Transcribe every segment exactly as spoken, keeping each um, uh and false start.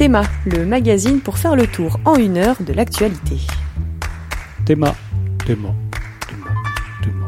Théma, le magazine pour faire le tour en une heure de l'actualité. Théma, Théma, Théma, Théma.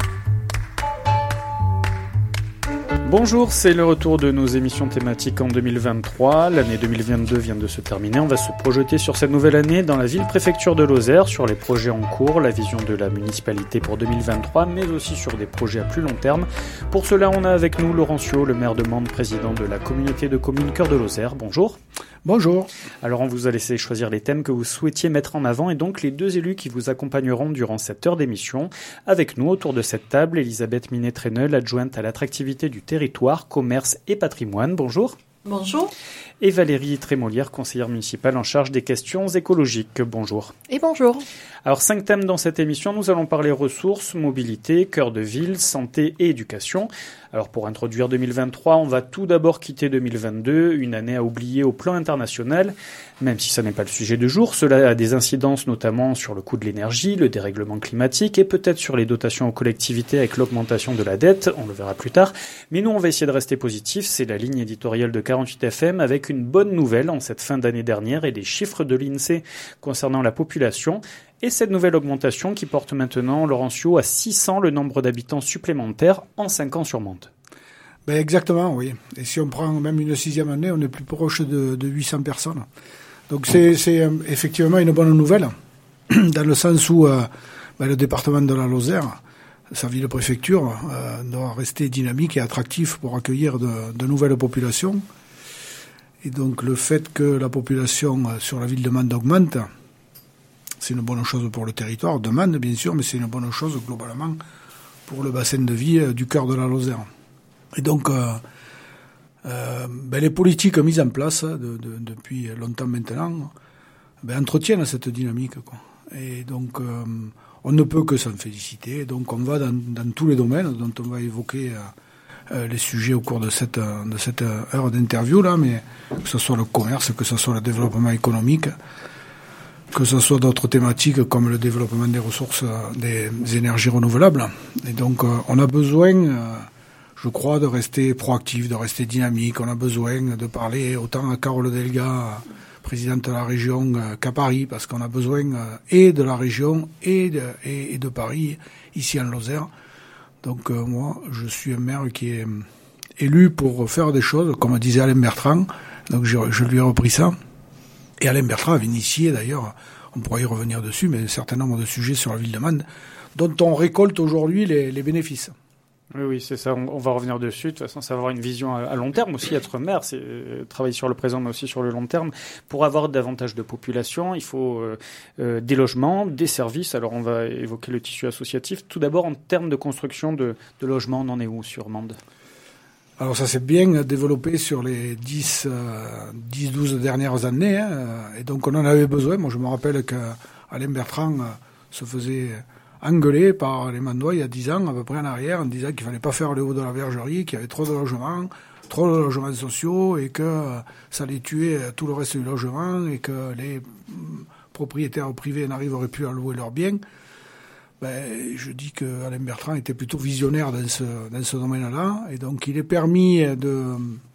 Bonjour, c'est le retour de nos émissions thématiques en deux mille vingt-trois. L'année deux mille vingt-deux vient de se terminer. On va se projeter sur cette nouvelle année dans la ville-préfecture de Lozère, sur les projets en cours, la vision de la municipalité pour deux mille vingt-trois, mais aussi sur des projets à plus long terme. Pour cela, on a avec nous Laurencio, le maire de Mende, président de la communauté de communes Cœur de Lozère. Bonjour. Bonjour. Alors on vous a laissé choisir les thèmes que vous souhaitiez mettre en avant et donc les deux élus qui vous accompagneront durant cette heure d'émission. Avec nous autour de cette table, Elisabeth Minet-Trenel, adjointe à l'attractivité du territoire, commerce et patrimoine. Bonjour. Bonjour. Et Valérie Trémolière, conseillère municipale en charge des questions écologiques. Bonjour. Et bonjour. Alors cinq thèmes dans cette émission, nous allons parler ressources, mobilité, cœur de ville, santé et éducation. Alors pour introduire deux mille vingt-trois, on va tout d'abord quitter deux mille vingt-deux, une année à oublier au plan international. Même si ça n'est pas le sujet du jour, cela a des incidences notamment sur le coût de l'énergie, le dérèglement climatique et peut-être sur les dotations aux collectivités avec l'augmentation de la dette, on le verra plus tard. Mais nous on va essayer de rester positif, c'est la ligne éditoriale de quarante-huit F M avec une bonne nouvelle en cette fin d'année dernière et des chiffres de l'INSEE concernant la population. Et cette nouvelle augmentation qui porte maintenant, Laurencio, à six cents le nombre d'habitants supplémentaires en cinq ans sur Mende. Ben exactement, oui. Et si on prend même une sixième année, on est plus proche de, de huit cents personnes. Donc c'est, c'est euh, effectivement une bonne nouvelle, dans le sens où euh, ben, le département de la Lozère, sa ville-préfecture, euh, doit rester dynamique et attractif pour accueillir de, de nouvelles populations. Et donc le fait que la population euh, sur la ville de Mende augmente, c'est une bonne chose pour le territoire de Mende, bien sûr, mais c'est une bonne chose globalement pour le bassin de vie euh, du cœur de la Lozère. Et donc, euh, euh, ben les politiques mises en place de, de, depuis longtemps maintenant ben entretiennent cette dynamique, quoi. Et donc, euh, on ne peut que s'en féliciter. Donc, on va dans, dans tous les domaines dont on va évoquer euh, les sujets au cours de cette, de cette heure d'interview, là, mais que ce soit le commerce, que ce soit le développement économique, que ce soit d'autres thématiques comme le développement des ressources, des énergies renouvelables. Et donc, euh, on a besoin... Euh, Je crois de rester proactif, de rester dynamique. On a besoin de parler autant à Carole Delga, présidente de la région, qu'à Paris, parce qu'on a besoin et de la région et de, et, et de Paris, ici en Lozère. Donc euh, moi, je suis un maire qui est élu pour faire des choses, comme disait Alain Bertrand. Donc je, je lui ai repris ça. Et Alain Bertrand avait initié, d'ailleurs, on pourrait y revenir dessus, mais un certain nombre de sujets sur la ville de Mende, dont on récolte aujourd'hui les, les bénéfices. Oui, oui, c'est ça. On, on va revenir dessus. De toute façon, ça va avoir une vision à, à long terme aussi. Être maire, c'est euh, travailler sur le présent, mais aussi sur le long terme. Pour avoir davantage de population, il faut euh, euh, des logements, des services. Alors, on va évoquer le tissu associatif. Tout d'abord, en termes de construction de, de logements, on en est où sur Mende ? Alors, ça s'est bien développé sur les dix, douze dernières années. Hein, et donc, on en avait besoin. Moi, je me rappelle qu'Alain Bertrand euh, se faisait... engueulé par les Mandois il y a dix ans, à peu près en arrière, en disant qu'il fallait pas faire le haut de la bergerie, qu'il y avait trop de logements, trop de logements sociaux, et que euh, ça allait tuer euh, tout le reste du logement, et que les mm, propriétaires privés n'arriveraient plus à louer leurs biens. Ben, je dis que Alain Bertrand était plutôt visionnaire dans ce, dans ce domaine-là, et donc il est permis de,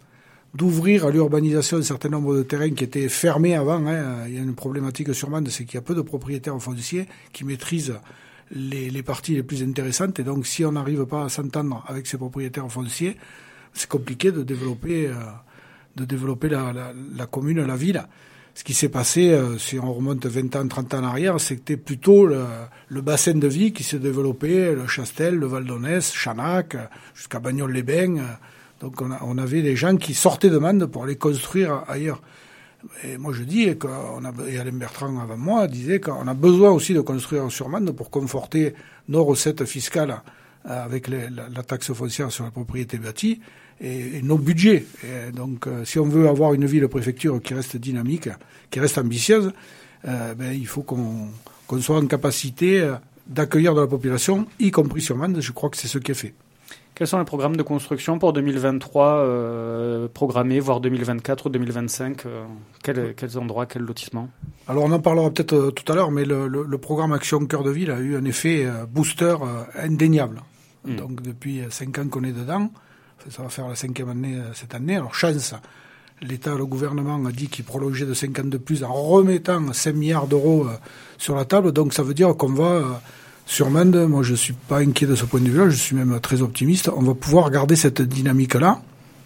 d'ouvrir à l'urbanisation un certain nombre de terrains qui étaient fermés avant. Hein. Il y a une problématique sur Mende, c'est qu'il y a peu de propriétaires fonciers qui maîtrisent Les, les parties les plus intéressantes, et donc si on n'arrive pas à s'entendre avec ces propriétaires fonciers, c'est compliqué de développer, euh, de développer la, la, la commune, la ville. Ce qui s'est passé, euh, si on remonte vingt ans, trente ans en arrière, c'était plutôt le, le bassin de vie qui s'est développé, le Chastel, le Val d'Onès, Chanac, jusqu'à Bagnols-les-Bains. Donc on, a, on avait des gens qui sortaient de Mende pour aller construire ailleurs. Et moi je dis, qu'on a, et Alain Bertrand avant moi disait qu'on a besoin aussi de construire sur Mende pour conforter nos recettes fiscales avec les, la, la taxe foncière sur la propriété bâtie et, et nos budgets. Et donc si on veut avoir une ville-préfecture qui reste dynamique, qui reste ambitieuse, euh, ben, il faut qu'on, qu'on soit en capacité d'accueillir de la population, y compris sur Mende. Je crois que c'est ce qui est fait. Quels sont les programmes de construction pour deux mille vingt-trois euh, programmés, voire deux mille vingt-quatre ou deux mille vingt-cinq euh, quel, Quels endroits, quels lotissements ? Alors on en parlera peut-être euh, tout à l'heure, mais le, le, le programme Action Cœur de Ville a eu un effet euh, booster euh, indéniable. Mmh. Donc depuis cinq ans qu'on est dedans, ça va faire la cinquième année euh, cette année. Alors chance, l'État, le gouvernement a dit qu'il prolongeait de cinq ans de plus en remettant cinq milliards d'euros euh, sur la table. Donc ça veut dire qu'on va, euh, sur Mende, moi je suis pas inquiet de ce point de vue-là, je suis même très optimiste, on va pouvoir garder cette dynamique-là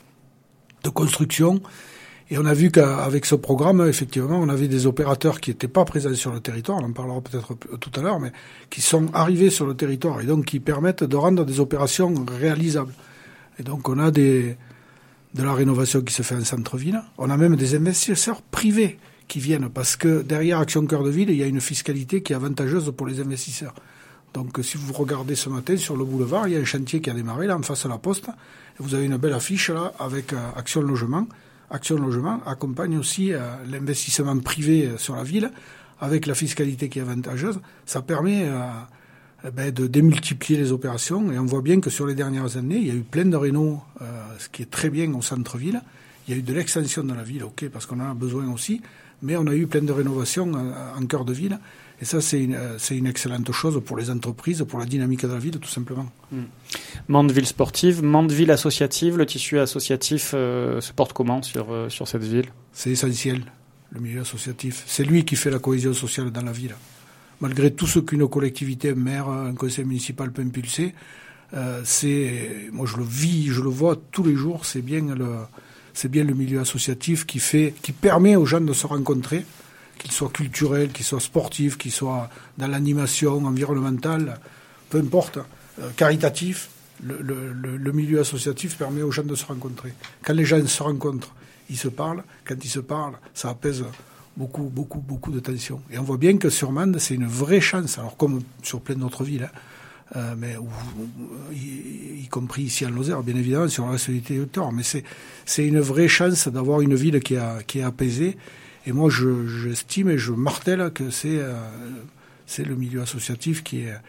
de construction. Et on a vu qu'avec ce programme, effectivement, on avait des opérateurs qui n'étaient pas présents sur le territoire, on en parlera peut-être tout à l'heure, mais qui sont arrivés sur le territoire et donc qui permettent de rendre des opérations réalisables. Et donc on a des, de la rénovation qui se fait en centre-ville, on a même des investisseurs privés qui viennent, parce que derrière Action Cœur de Ville, il y a une fiscalité qui est avantageuse pour les investisseurs. Donc si vous regardez ce matin sur le boulevard, il y a un chantier qui a démarré là en face à la Poste, et vous avez une belle affiche là avec euh, Action Logement. Action Logement accompagne aussi euh, l'investissement privé euh, sur la ville, avec la fiscalité qui est avantageuse. Ça permet euh, eh ben, de démultiplier les opérations, et on voit bien que sur les dernières années, il y a eu plein de rénaux, euh, ce qui est très bien au centre-ville. Il y a eu de l'extension de la ville, ok, parce qu'on en a besoin aussi, mais on a eu plein de rénovations euh, en cœur de ville. Et ça, c'est une, c'est une excellente chose pour les entreprises, pour la dynamique de la ville, tout simplement. Mmh. Mandeville sportive, Mandeville associative, le tissu associatif euh, se porte comment sur, euh, sur cette ville ? C'est essentiel, le milieu associatif. C'est lui qui fait la cohésion sociale dans la ville. Malgré tout ce qu'une collectivité, un maire, un conseil municipal peut impulser, euh, c'est, moi je le vis, je le vois tous les jours, c'est bien le, c'est bien le milieu associatif qui fait, qui permet aux gens de se rencontrer, qu'il soit culturel, qu'il soit sportif, qu'il soit dans l'animation environnementale, peu importe, euh, caritatif, le, le, le milieu associatif permet aux gens de se rencontrer. Quand les gens se rencontrent, ils se parlent. Quand ils se parlent, ça apaise beaucoup, beaucoup, beaucoup de tensions. Et on voit bien que sur Mende, c'est une vraie chance, alors comme sur plein d'autres villes, hein, euh, mais où, où, y, y compris ici en Lozère, bien évidemment, sur le reste du territoire, mais c'est, c'est une vraie chance d'avoir une ville qui, a, qui est apaisée. Et moi, je, j'estime et je martèle que c'est, euh, c'est le milieu associatif qui est,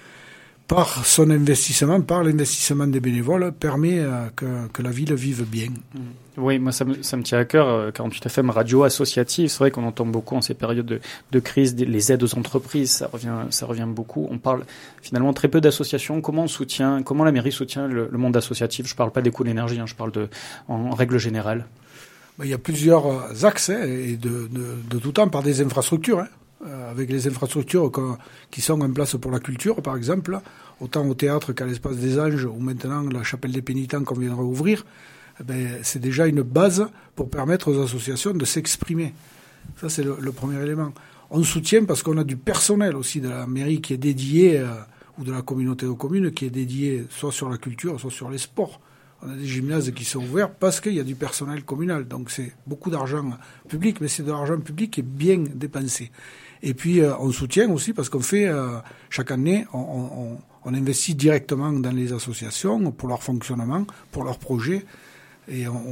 par son investissement, par l'investissement des bénévoles, permet euh, que, que la ville vive bien. Oui, moi ça me, ça me tient à cœur, euh, quarante-huit F M, radio associative. C'est vrai qu'on entend beaucoup en ces périodes de, de crise, des, les aides aux entreprises, ça revient, ça revient beaucoup. On parle finalement très peu d'associations. Comment on soutient, comment la mairie soutient le, le monde associatif ? Je ne parle pas des coûts de l'énergie, hein, je parle de, en, en règle générale. Il y a plusieurs axes, hein, et de, de, de tout temps, par des infrastructures, hein, euh, avec les infrastructures que, qui sont en place pour la culture, par exemple, autant au théâtre qu'à l'Espace des Anges, ou maintenant la Chapelle des Pénitents qu'on viendra ouvrir, eh ben, c'est déjà une base pour permettre aux associations de s'exprimer. Ça, c'est le, le premier élément. On soutient parce qu'on a du personnel aussi de la mairie qui est dédié, euh, ou de la communauté de communes, qui est dédié soit sur la culture, soit sur les sports. On a des gymnases qui sont ouverts parce qu'il y a du personnel communal. Donc c'est beaucoup d'argent public, mais c'est de l'argent public qui est bien dépensé. Et puis euh, on soutient aussi parce qu'on fait, euh, chaque année, on, on, on investit directement dans les associations pour leur fonctionnement, pour leurs projets. Et on,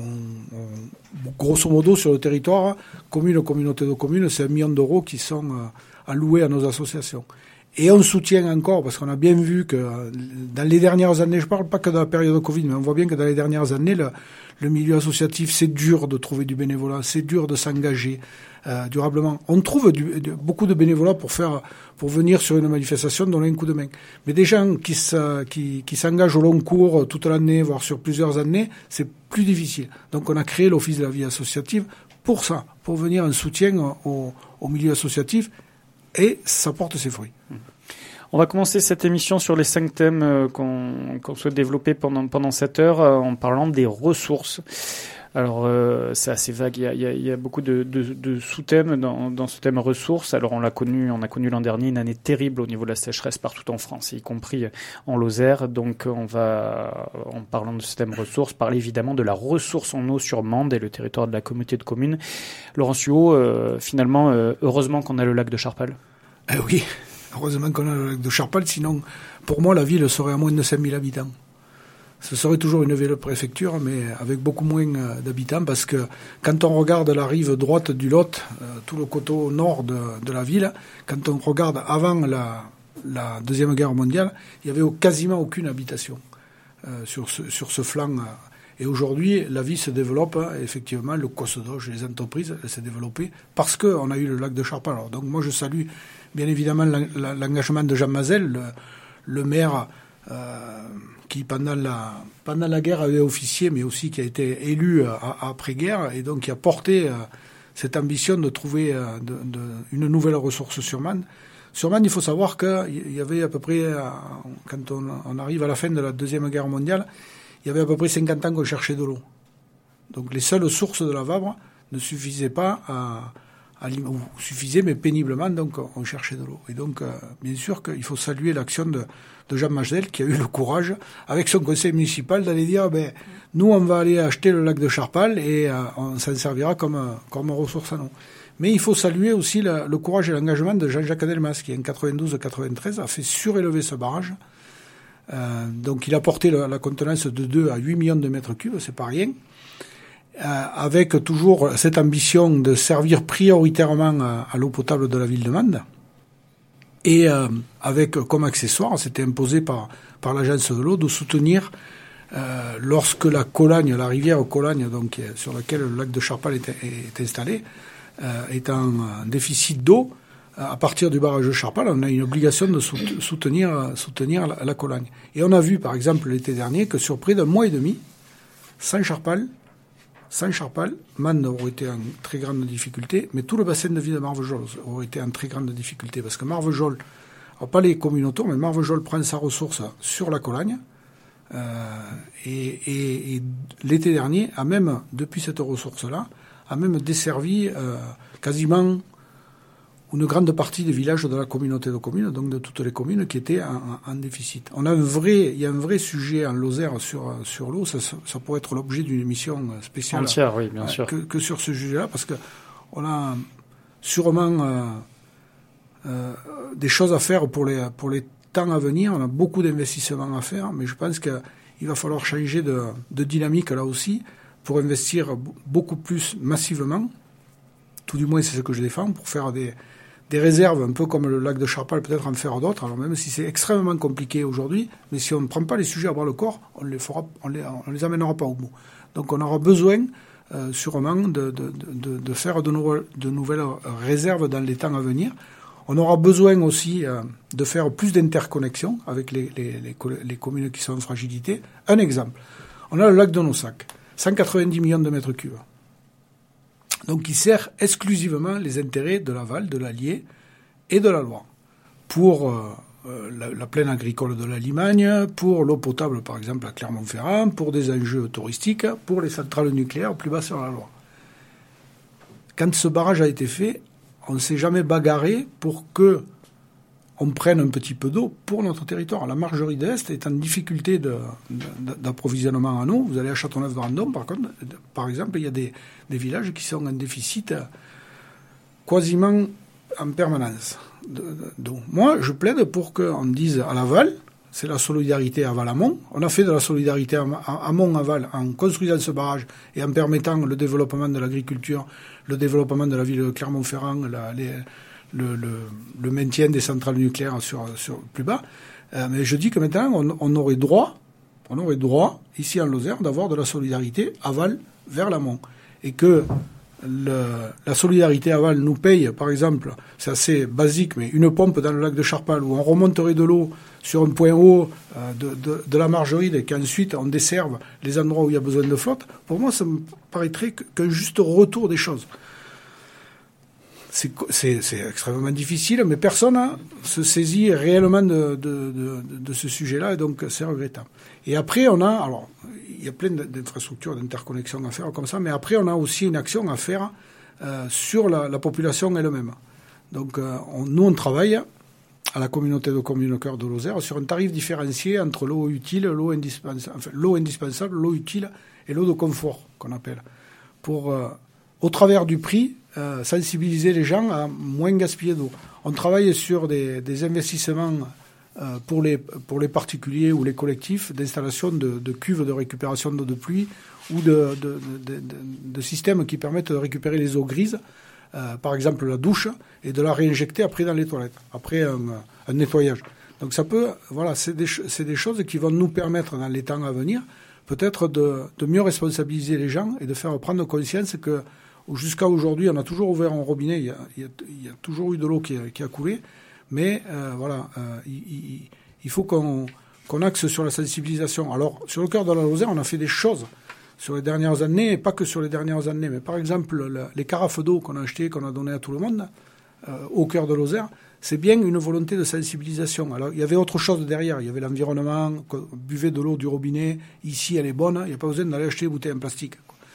on, grosso modo, sur le territoire, commune, communauté de communes, c'est un million d'euros qui sont euh, alloués à nos associations. Et on soutient encore, parce qu'on a bien vu que dans les dernières années, je parle pas que de la période de Covid, mais on voit bien que dans les dernières années, le, le milieu associatif, c'est dur de trouver du bénévolat, c'est dur de s'engager euh, durablement. On trouve du, de, beaucoup de bénévolat pour faire, pour venir sur une manifestation, donner un coup de main. Mais des gens qui, sa, qui, qui s'engagent au long cours, toute l'année, voire sur plusieurs années, c'est plus difficile. Donc on a créé l'Office de la vie associative pour ça, pour venir en soutien au, au milieu associatif. Et ça porte ses fruits. On va commencer cette émission sur les cinq thèmes qu'on, qu'on souhaite développer pendant, pendant cette heure en parlant des ressources. Alors, euh, c'est assez vague. Il y a, il y a, il y a beaucoup de, de, de sous-thèmes dans, dans ce thème ressources. Alors, on l'a connu, on a connu l'an dernier une année terrible au niveau de la sécheresse partout en France, y compris en Lozère. Donc, on va, en parlant de ce thème ressources, parler évidemment de la ressource en eau sur Mende et le territoire de la communauté de communes. Laurent Suot, euh, finalement, euh, heureusement qu'on a le lac de Charpal. Eh oui, heureusement qu'on a le lac de Charpal. Sinon, pour moi, la ville serait à moins de cinq mille habitants. Ce serait toujours une ville-préfecture, mais avec beaucoup moins d'habitants, parce que quand on regarde la rive droite du Lot, euh, tout le coteau nord de, de la ville, quand on regarde avant la, la Deuxième Guerre mondiale, il n'y avait quasiment aucune habitation euh, sur, ce, sur ce flanc. Et aujourd'hui, la vie se développe, effectivement, le Cossedoge, les entreprises, elles s'est développée parce qu'on a eu le lac de Charpal. Alors, donc moi, je salue bien évidemment l'engagement de Jean Mazel, le, le maire... Euh, qui pendant la pendant la guerre avait officié, mais aussi qui a été élu euh, après-guerre, et donc qui a porté euh, cette ambition de trouver euh, de, de, une nouvelle ressource sur Man. Sur Man, il faut savoir qu'il y avait à peu près, euh, quand on, on arrive à la fin de la Deuxième Guerre mondiale, il y avait à peu près cinquante ans qu'on cherchait de l'eau. Donc les seules sources de la Vabre ne suffisaient pas à, à ou suffisaient, mais péniblement, donc on cherchait de l'eau. Et donc, euh, bien sûr qu'il faut saluer l'action de, de Jean Magdel, qui a eu le courage, avec son conseil municipal, d'aller dire, ben, nous, on va aller acheter le lac de Charpal et euh, on s'en servira comme, comme ressource à nous. Mais il faut saluer aussi le, le courage et l'engagement de Jean-Jacques Delmas, qui en quatre-vingt-douze quatre-vingt-treize a fait surélever ce barrage. Euh, donc il a porté la, la contenance de deux à huit millions de mètres cubes, c'est pas rien. Euh, avec toujours cette ambition de servir prioritairement à, à l'eau potable de la ville de Mende. Et euh, avec comme accessoire, c'était imposé par, par l'agence de l'eau de soutenir, euh, lorsque la Colagne, la rivière Colagne, donc, sur laquelle le lac de Charpal est, est installé, euh, est en déficit d'eau, à partir du barrage de Charpal, on a une obligation de soutenir, soutenir la, la Colagne. Et on a vu, par exemple, l'été dernier, que sur près d'un mois et demi, sans Charpal, sans Charpal, Man aurait été en très grande difficulté, mais tout le bassin de vie de Marvejols aurait été en très grande difficulté, parce que Marvejols, alors pas les communes autour, mais Marvejols prend sa ressource sur la Colagne, euh, et, et, et l'été dernier, a même, depuis cette ressource-là, a même desservi euh, quasiment une grande partie des villages de la communauté de communes, donc de toutes les communes qui étaient en, en déficit. On a un vrai, il y a un vrai sujet en Lozère sur sur l'eau. Ça, ça pourrait être l'objet d'une émission spéciale entière, oui, bien euh, sûr, que, que sur ce sujet-là, parce que on a sûrement euh, euh, des choses à faire pour les pour les temps à venir. On a beaucoup d'investissements à faire, mais je pense que il va falloir changer de, de dynamique là aussi pour investir beaucoup plus massivement. Tout du moins, c'est ce que je défends, pour faire des des réserves, un peu comme le lac de Charpal, peut-être en faire d'autres. Alors même si c'est extrêmement compliqué aujourd'hui, mais si on ne prend pas les sujets à bras le corps, on les fera, on les, on les amènera pas au bout. Donc on aura besoin, euh, sûrement, de, de, de, de faire de, nouvelles, de nouvelles réserves dans les temps à venir. On aura besoin aussi euh, de faire plus d'interconnexions avec les, les, les, les communes qui sont en fragilité. Un exemple, on a le lac de Nossac, cent quatre-vingt-dix millions de mètres cubes. Donc qui sert exclusivement les intérêts de Laval, de l'Allier et de la Loire, pour euh, la, la plaine agricole de la Limagne, pour l'eau potable par exemple à Clermont-Ferrand, pour des enjeux touristiques, pour les centrales nucléaires plus bas sur la Loire. Quand ce barrage a été fait, on ne s'est jamais bagarré pour que on prenne un petit peu d'eau pour notre territoire. La Margerie de l'Est est en difficulté de, de, d'approvisionnement en eau. Vous allez à Châteauneuf-de-Vendôme, par contre, par exemple, il y a des, des villages qui sont en déficit quasiment en permanence d'eau. Moi, je plaide pour qu'on dise à Laval, c'est la solidarité aval-amont. On a fait de la solidarité amont-aval en construisant ce barrage et en permettant le développement de l'agriculture, le développement de la ville de Clermont-Ferrand, la, les, Le, le, le maintien des centrales nucléaires sur, sur plus bas. Euh, mais je dis que maintenant, on, on aurait droit, on aurait droit, ici en Lozère, d'avoir de la solidarité aval vers l'amont. Et que le, la solidarité aval nous paye, par exemple, c'est assez basique, mais une pompe dans le lac de Charpal où on remonterait de l'eau sur un point haut euh, de, de, de la Margeride et qu'ensuite on desserve les endroits où il y a besoin de flotte. Pour moi, ça me paraîtrait qu'un juste retour des choses. C'est, c'est, c'est extrêmement difficile, mais personne ne se saisit réellement de, de, de, de ce sujet-là, et donc c'est regrettable. Et après, on a, alors, il y a plein d'infrastructures, d'interconnexions à faire comme ça, mais après, on a aussi une action à faire euh, sur la, la population elle-même. Donc, euh, on, nous, on travaille à la communauté de communes Cœur de Lozère sur un tarif différencié entre l'eau utile, l'eau indispensable, enfin, l'eau indispensable, l'eau utile et l'eau de confort, qu'on appelle, pour, euh, au travers du prix, Euh, sensibiliser les gens à moins gaspiller d'eau. On travaille sur des, des investissements euh, pour, les, pour les particuliers ou les collectifs d'installation de, de cuves de récupération d'eau de pluie ou de, de, de, de, de systèmes qui permettent de récupérer les eaux grises, euh, par exemple la douche, et de la réinjecter après dans les toilettes, après un, un nettoyage. Donc ça peut, voilà, c'est des, c'est des choses qui vont nous permettre dans les temps à venir peut-être de, de mieux responsabiliser les gens et de faire prendre conscience que jusqu'à aujourd'hui, on a toujours ouvert un robinet, il y a, il y a, il y a toujours eu de l'eau qui a, qui a coulé, mais euh, voilà, euh, il, il faut qu'on, qu'on axe sur la sensibilisation. Alors, sur le cœur de la Lozère, on a fait des choses sur les dernières années, et pas que sur les dernières années, mais par exemple, le, les carafes d'eau qu'on a achetées, qu'on a données à tout le monde, euh, au cœur de Lozère, c'est bien une volonté de sensibilisation. Alors, il y avait autre chose derrière. Il y avait l'environnement, buvez de l'eau du robinet, ici elle est bonne, il n'y a pas besoin d'aller acheter des bouteilles en plastique.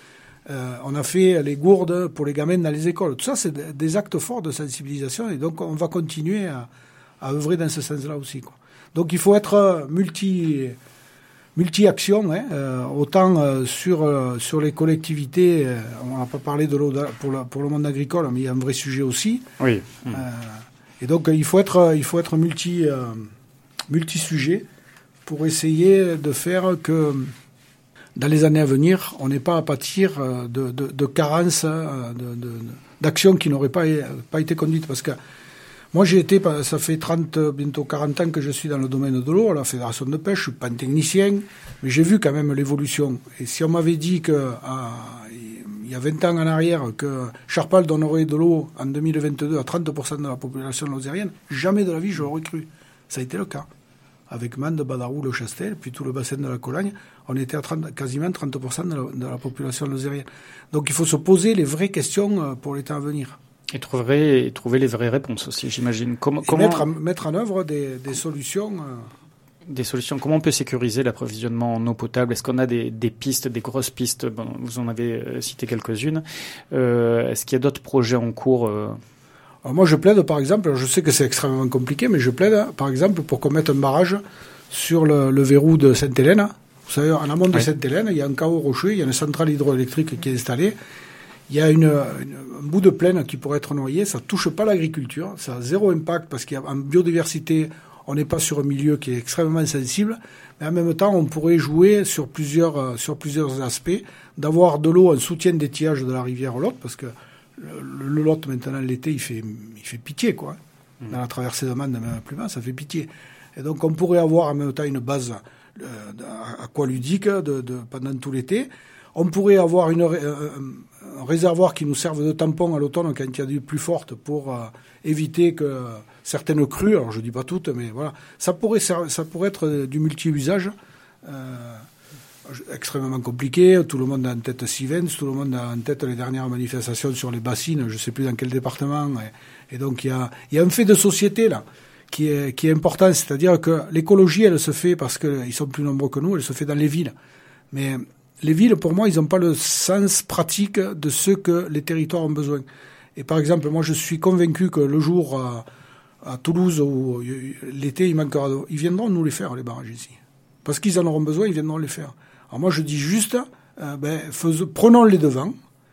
Euh, on a fait les gourdes pour les gamins dans les écoles. Tout ça, c'est des actes forts de sensibilisation, et donc on va continuer à, à œuvrer dans ce sens-là aussi, quoi. Donc il faut être multi... multi-action, hein, euh, autant euh, sur euh, sur les collectivités, euh, on n'a pas parlé de l'eau pour, la, pour le monde agricole, mais il y a un vrai sujet aussi. Oui. Euh, et donc il faut être il faut être multi euh, multi-sujet pour essayer de faire que dans les années à venir, on n'ait pas à pâtir de, de, de carences, de, de, d'actions qui n'auraient pas pas été conduites, parce que moi, j'ai été, ça fait trente, bientôt quarante ans que je suis dans le domaine de l'eau, à la Fédération de pêche. Je suis pas un technicien, mais j'ai vu quand même l'évolution. Et si on m'avait dit que, à, il y a vingt ans en arrière, que Charpal donnerait de l'eau en deux mille vingt-deux à trente pour cent de la population lozérienne, jamais de la vie je l'aurais cru. Ça a été le cas. Avec Mende, Badarou, Le Chastel, puis tout le bassin de la Colagne, on était à trente, quasiment trente pour cent de la, de la population lozérienne. Donc il faut se poser les vraies questions pour les temps à venir. Et trouver, et trouver les vraies réponses aussi, j'imagine. Comment, et comment mettre, en, mettre en œuvre des, des solutions. Euh... Des solutions. Comment on peut sécuriser l'approvisionnement en eau potable ? Est-ce qu'on a des, des pistes, des grosses pistes ? Bon, vous en avez cité quelques-unes. Euh, est-ce qu'il y a d'autres projets en cours euh... Alors moi, je plaide, par exemple, je sais que c'est extrêmement compliqué, mais je plaide, par exemple, pour qu'on mette un barrage sur le, le verrou de Sainte-Hélène. Vous savez, en amont de oui. Sainte-Hélène, il y a un caveau rocheux, il y a une centrale hydroélectrique qui est installée. Il y a une, une, un bout de plaine qui pourrait être noyé, ça touche pas l'agriculture, ça a zéro impact parce qu'en biodiversité, on n'est pas sur un milieu qui est extrêmement sensible, mais en même temps, on pourrait jouer sur plusieurs, sur plusieurs aspects, d'avoir de l'eau en soutien d'étiage de la rivière Lot, parce que le, le Lot, maintenant, l'été, il fait, il fait pitié, quoi. Mmh. Dans la traversée de Mende, même plus bas, ça fait pitié. Et donc, on pourrait avoir en même temps une base euh, aqualudique de, de, pendant tout l'été. On pourrait avoir une, euh, un réservoir qui nous serve de tampon à l'automne quand il y a des pluies fortes pour euh, éviter que certaines crues, alors je dis pas toutes, mais voilà, ça pourrait, ça pourrait être du multi-usage euh, extrêmement compliqué. Tout le monde a en tête Sivens, tout le monde a en tête les dernières manifestations sur les bassines, je sais plus dans quel département. Et, et donc il y a, il y a un fait de société là qui est, qui est important, c'est-à-dire que l'écologie, elle se fait parce qu'ils sont plus nombreux que nous, elle se fait dans les villes. Mais les villes, pour moi, ils n'ont pas le sens pratique de ce que les territoires ont besoin. Et par exemple, moi, je suis convaincu que le jour à, à Toulouse, où l'été, il manquera d'eau, ils viendront nous les faire, les barrages ici. Parce qu'ils en auront besoin, ils viendront les faire. Alors moi, je dis juste, euh, ben, faisons, prenons les devants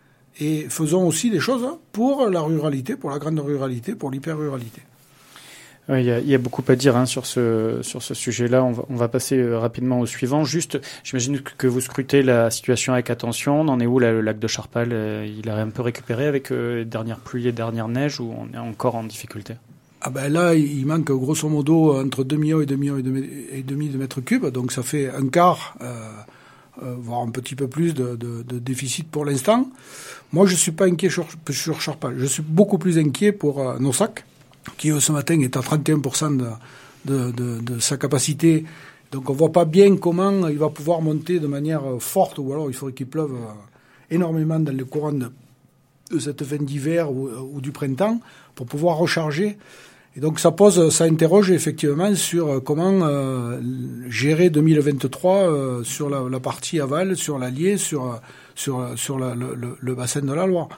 et faisons aussi des choses pour la ruralité, pour la grande ruralité, pour l'hyper-ruralité. Oui, il y a, il y a beaucoup à dire hein, sur ce sur ce sujet-là. On va, on va passer euh, rapidement au suivant. Juste, j'imagine que vous scrutez la situation avec attention. On en est où là, le lac de Charpal euh, il a un peu récupéré avec euh, les dernières pluies, les dernières neiges, ou on est encore en difficulté? Ah ben là, il manque grosso modo entre deux millions et deux millions et demi de mètres cubes. Donc ça fait un quart, euh, euh, voire un petit peu plus de, de, de déficit pour l'instant. Moi, je suis pas inquiet sur, sur Charpal. Je suis beaucoup plus inquiet pour euh, Nosac, qui ce matin est à trente et un pour cent de, de, de, de sa capacité. Donc on voit pas bien comment il va pouvoir monter de manière forte, ou alors il faudrait qu'il pleuve énormément dans le courant de, de cette fin d'hiver ou, ou du printemps pour pouvoir recharger. Et donc ça pose, ça interroge effectivement sur comment euh, gérer deux mille vingt-trois euh, sur la, la partie aval, sur l'Allier, sur sur sur la, le, le bassin de la Loire.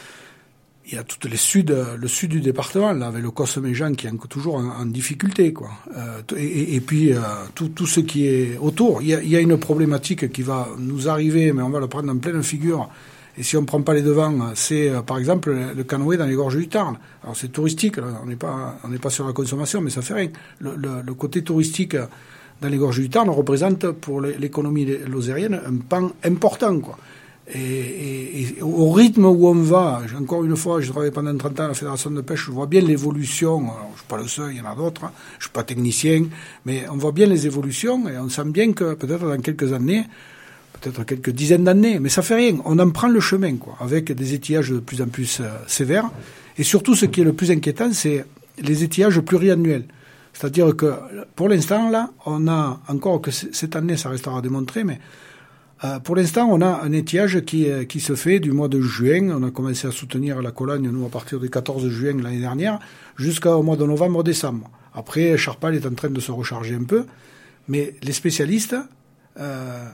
Il y a tout les sud, le sud du département, là, avec le Cosme-Jean qui est toujours en, en difficulté, quoi. Euh, et, et puis, euh, tout, tout ce qui est autour. Il y, a, il y a une problématique qui va nous arriver, mais on va la prendre en pleine figure. Et si on ne prend pas les devants, c'est, euh, par exemple, le, le canoë dans les gorges du Tarn. Alors, c'est touristique, là, on n'est pas, on n'est pas sur la consommation, mais ça fait rien. Le, le, le côté touristique dans les gorges du Tarn représente pour l'économie lozérienne un pan important, quoi. Et, et, et au rythme où on va, encore une fois, j'ai travaillé pendant trente ans à la Fédération de pêche, je vois bien l'évolution. Alors, je suis pas le seul, il y en a d'autres, hein. Je suis pas technicien, mais on voit bien les évolutions et on sent bien que peut-être dans quelques années, peut-être quelques dizaines d'années, mais ça fait rien. On en prend le chemin, quoi, avec des étiages de plus en plus euh, sévères. Et surtout, ce qui est le plus inquiétant, c'est les étiages pluriannuels. C'est-à-dire que, pour l'instant, là, on a encore que cette année, ça restera à démontrer, mais euh, pour l'instant, on a un étiage qui, qui se fait du mois de juin. On a commencé à soutenir la Cologne, nous, à partir du quatorze juin l'année dernière, jusqu'au mois de novembre-décembre. Après, Charpal est en train de se recharger un peu, mais les spécialistes, euh,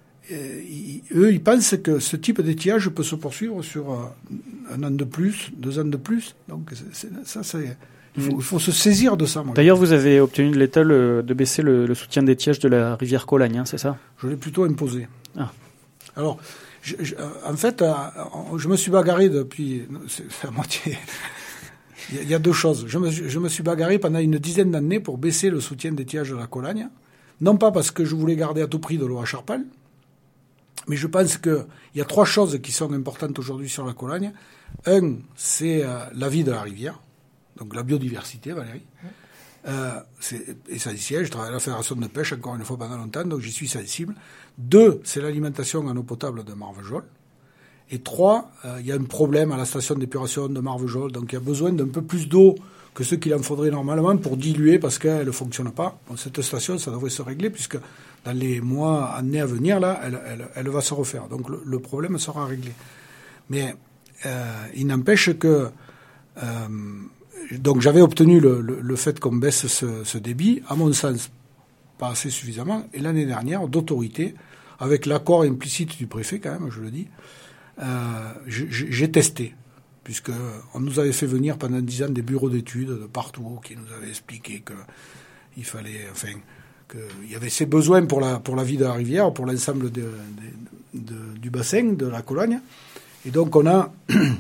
ils, eux, ils pensent que ce type d'étiage peut se poursuivre sur un an de plus, deux ans de plus. Donc, c'est, c'est, ça, c'est... Il faut, il faut se saisir de ça. Moi. D'ailleurs, vous avez obtenu de l'État le, de baisser le, le soutien d'étiage de la rivière Colagne, hein, c'est ça ? Je l'ai plutôt imposé. Ah. Alors, je, je, en fait, je me suis bagarré depuis... C'est à moitié... Il y a deux choses. Je me, je me suis bagarré pendant une dizaine d'années pour baisser le soutien d'étiage de la Colagne. Non pas parce que je voulais garder à tout prix de l'eau à Charpal, mais je pense qu'il y a trois choses qui sont importantes aujourd'hui sur la Colagne. Un, c'est euh, la vie de la rivière. Donc la biodiversité, Valérie. Euh, c'est essentiel. Je travaille à la Fédération de pêche, encore une fois, pendant longtemps, donc j'y suis sensible. Deux, c'est l'alimentation en eau potable de Marvejols. Et trois, euh, il y a un problème à la station d'épuration de Marvejols, donc il y a besoin d'un peu plus d'eau que ce qu'il en faudrait normalement pour diluer, parce qu'elle ne fonctionne pas. Bon, cette station, ça devrait se régler, puisque dans les mois, années à venir, là, elle, elle, elle va se refaire. Donc le, le problème sera réglé. Mais euh, il n'empêche que... Euh, Donc j'avais obtenu le, le, le fait qu'on baisse ce, ce débit, à mon sens, pas assez suffisamment, et l'année dernière, d'autorité, avec l'accord implicite du préfet quand même, je le dis, euh, j'ai testé, puisque on nous avait fait venir pendant dix ans des bureaux d'études de partout qui nous avaient expliqué que il fallait, enfin, qu'il y avait ces besoins pour la pour la vie de la rivière, pour l'ensemble de, de, de, du bassin de la Cologne, et donc on a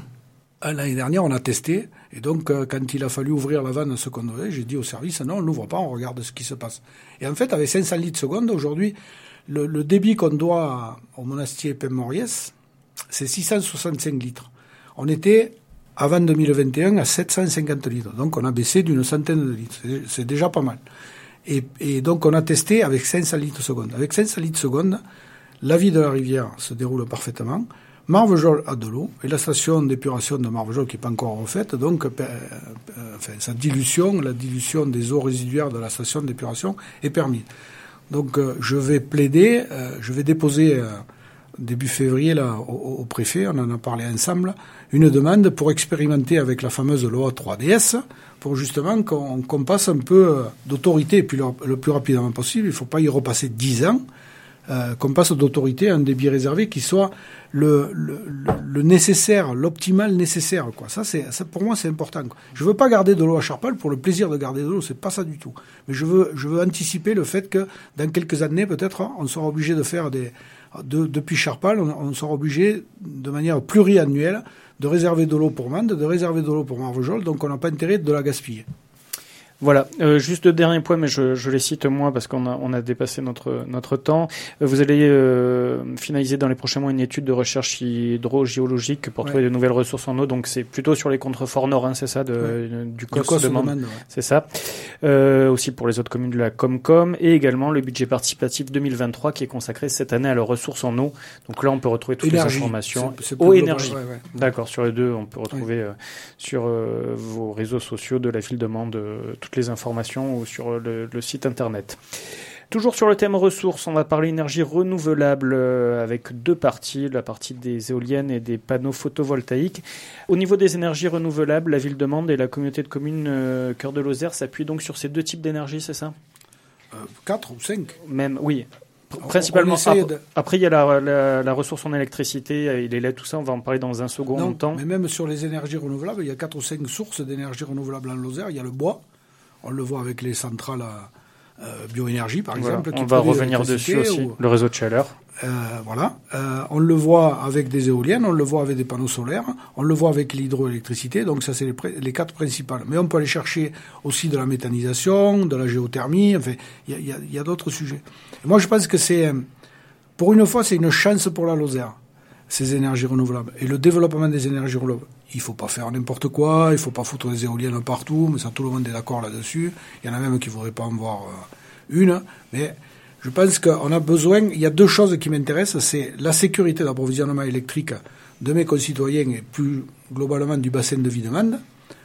l'année dernière, on a testé, et donc euh, quand il a fallu ouvrir la vanne secondaire, j'ai dit au service, non, on n'ouvre pas, on regarde ce qui se passe. Et en fait, avec cinq cents litres seconde, aujourd'hui, le, le débit qu'on doit au monastier Pem-Moriès, c'est six cent soixante-cinq litres. On était, avant deux mille vingt et un, à sept cent cinquante litres. Donc on a baissé d'une centaine de litres. C'est, c'est déjà pas mal. Et, et donc on a testé avec cinq cents litres seconde. Avec cinq cents litres seconde, la vie de la rivière se déroule parfaitement. Marvejols a de l'eau, et la station d'épuration de Marvejols qui n'est pas encore refaite, donc euh, euh, enfin, sa dilution, la dilution des eaux résiduaires de la station d'épuration est permise. Donc euh, je vais plaider, euh, je vais déposer euh, début février là au, au préfet, on en a parlé ensemble, une demande pour expérimenter avec la fameuse loi trois D S, pour justement qu'on, qu'on passe un peu d'autorité, et puis le, le plus rapidement possible, il ne faut pas y repasser dix ans, Euh, qu'on passe d'autorité à un débit réservé qui soit le, le, le nécessaire, l'optimal nécessaire, quoi. Ça, c'est, ça, pour moi, c'est important, quoi. Je veux pas garder de l'eau à Charpal pour le plaisir de garder de l'eau, c'est pas ça du tout. Mais je veux, je veux anticiper le fait que dans quelques années, peut-être, on sera obligé de faire des, de, depuis Charpal, on, on sera obligé, de manière pluriannuelle, de réserver de l'eau pour Mende, de réserver de l'eau pour Marvejols, donc on n'a pas intérêt de la gaspiller. Voilà, euh, juste le dernier point, mais je, je les cite moi parce qu'on a, on a dépassé notre, notre temps. Euh, vous allez euh, finaliser dans les prochains mois une étude de recherche hydrogéologique pour ouais. trouver de nouvelles ressources en eau. Donc c'est plutôt sur les contreforts nord, hein, c'est ça, de, ouais. du C O S de Mende, ouais. C'est ça. Euh, aussi pour les autres communes de la Comcom, et également le budget participatif deux mille vingt-trois qui est consacré cette année à leurs ressources en eau. Donc là, on peut retrouver toutes énergie. Les informations. C'est, c'est eau et énergie. Ouais, ouais. D'accord, sur les deux, on peut retrouver ouais. euh, sur euh, vos réseaux sociaux de la ville de Mende euh, toutes les informations ou sur le, le site internet. Toujours sur le thème ressources, on va parler énergie renouvelable euh, avec deux parties, la partie des éoliennes et des panneaux photovoltaïques. Au niveau des énergies renouvelables, la ville de Mende et la communauté de communes euh, Cœur de Lozère s'appuient donc sur ces deux types d'énergie, c'est ça ? euh, Quatre ou cinq. Même, oui. Principalement. Après, de... après, il y a la, la, la ressource en électricité et les L E D, tout ça, on va en parler dans un second non, temps. Mais même sur les énergies renouvelables, il y a quatre ou cinq sources d'énergie renouvelable en Lozère. Il y a le bois. On le voit avec les centrales à euh, bioénergie, par voilà. exemple. Qui on va revenir dessus aussi, ou, le réseau de chaleur. Euh, voilà. Euh, on le voit avec des éoliennes, on le voit avec des panneaux solaires, on le voit avec l'hydroélectricité. Donc ça, c'est les, les quatre principales. Mais on peut aller chercher aussi de la méthanisation, de la géothermie. Enfin, il y a, y a, y a d'autres sujets. Et moi, je pense que c'est, pour une fois, c'est une chance pour la Lozère, ces énergies renouvelables. Et le développement des énergies renouvelables. Il faut pas faire n'importe quoi, il faut pas foutre des éoliennes partout, mais ça, tout le monde est d'accord là-dessus. Il y en a même qui voudraient pas en voir euh, une, mais je pense qu'on a besoin, il y a deux choses qui m'intéressent, c'est la sécurité d'approvisionnement électrique de mes concitoyens et plus globalement du bassin de vie de Mende,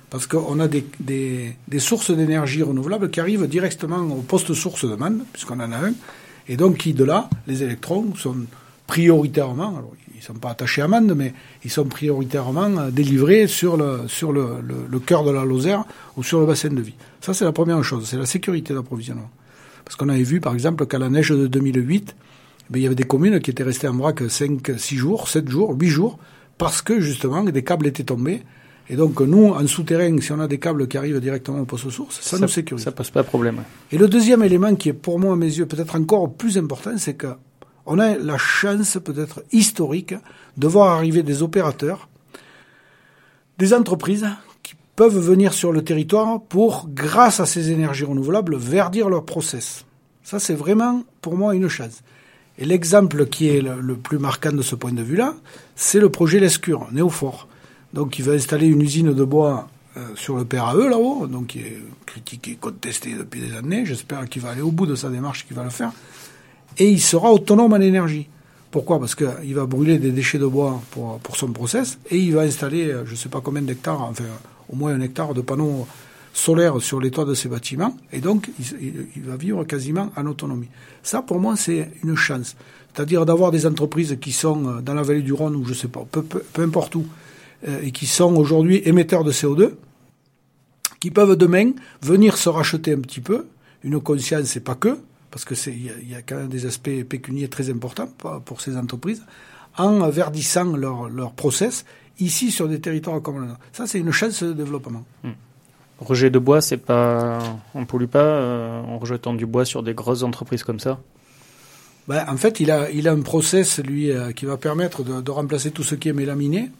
Parce qu'on a des, des, des sources d'énergie renouvelables qui arrivent directement au poste source de Mende, puisqu'on en a un, et donc qui, de là, les électrons sont prioritairement, alors ils ne sont pas attachés à Mende, mais ils sont prioritairement délivrés sur le, sur le, le, le cœur de la Lozère ou sur le bassin de vie. Ça, c'est la première chose, c'est la sécurité d'approvisionnement. Parce qu'on avait vu, par exemple, qu'à la neige de deux mille huit, ben, il y avait des communes qui étaient restées en vrac cinq, six jours, sept jours, huit jours, parce que, justement, des câbles étaient tombés. Et donc, nous, en souterrain, si on a des câbles qui arrivent directement au poste source, ça, ça nous sécurise. Ça pose pas de problème. Et le deuxième élément qui est, pour moi, à mes yeux, peut-être encore plus important, c'est qu'on a la chance, peut-être historique, de voir arriver des opérateurs, des entreprises qui peuvent venir sur le territoire pour, grâce à ces énergies renouvelables, verdir leur process. Ça, c'est vraiment, pour moi, une chance. Et l'exemple qui est le, le plus marquant de ce point de vue-là, c'est le projet Lescure, Néophore. Donc, il va installer une usine de bois euh, sur le P R A E, là-haut, donc qui est critiqué, contesté depuis des années. J'espère qu'il va aller au bout de sa démarche, qu'il va le faire. Et il sera autonome en énergie. Pourquoi ? Parce qu'il va brûler des déchets de bois pour, pour son process, et il va installer, je ne sais pas combien d'hectares, enfin, au moins un hectare de panneaux solaires sur les toits de ses bâtiments, et donc, il, il va vivre quasiment en autonomie. Ça, pour moi, c'est une chance. C'est-à-dire d'avoir des entreprises qui sont dans la vallée du Rhône, ou je ne sais pas, peu, peu, peu importe où, et qui sont aujourd'hui émetteurs de C O deux, qui peuvent demain venir se racheter un petit peu, une conscience et pas que, parce que c'est, il y a, y a quand même des aspects pécuniaires très importants pour ces entreprises, en verdissant leur, leur process, ici sur des territoires comme le nôtre. Ça, c'est une chance de développement. Hum. Rejet de bois, c'est pas, on pollue pas euh, en rejetant du bois sur des grosses entreprises comme ça? Ben, en fait, il a, il a un process, lui, euh, qui va permettre de, de remplacer tout ce qui est mélaminé.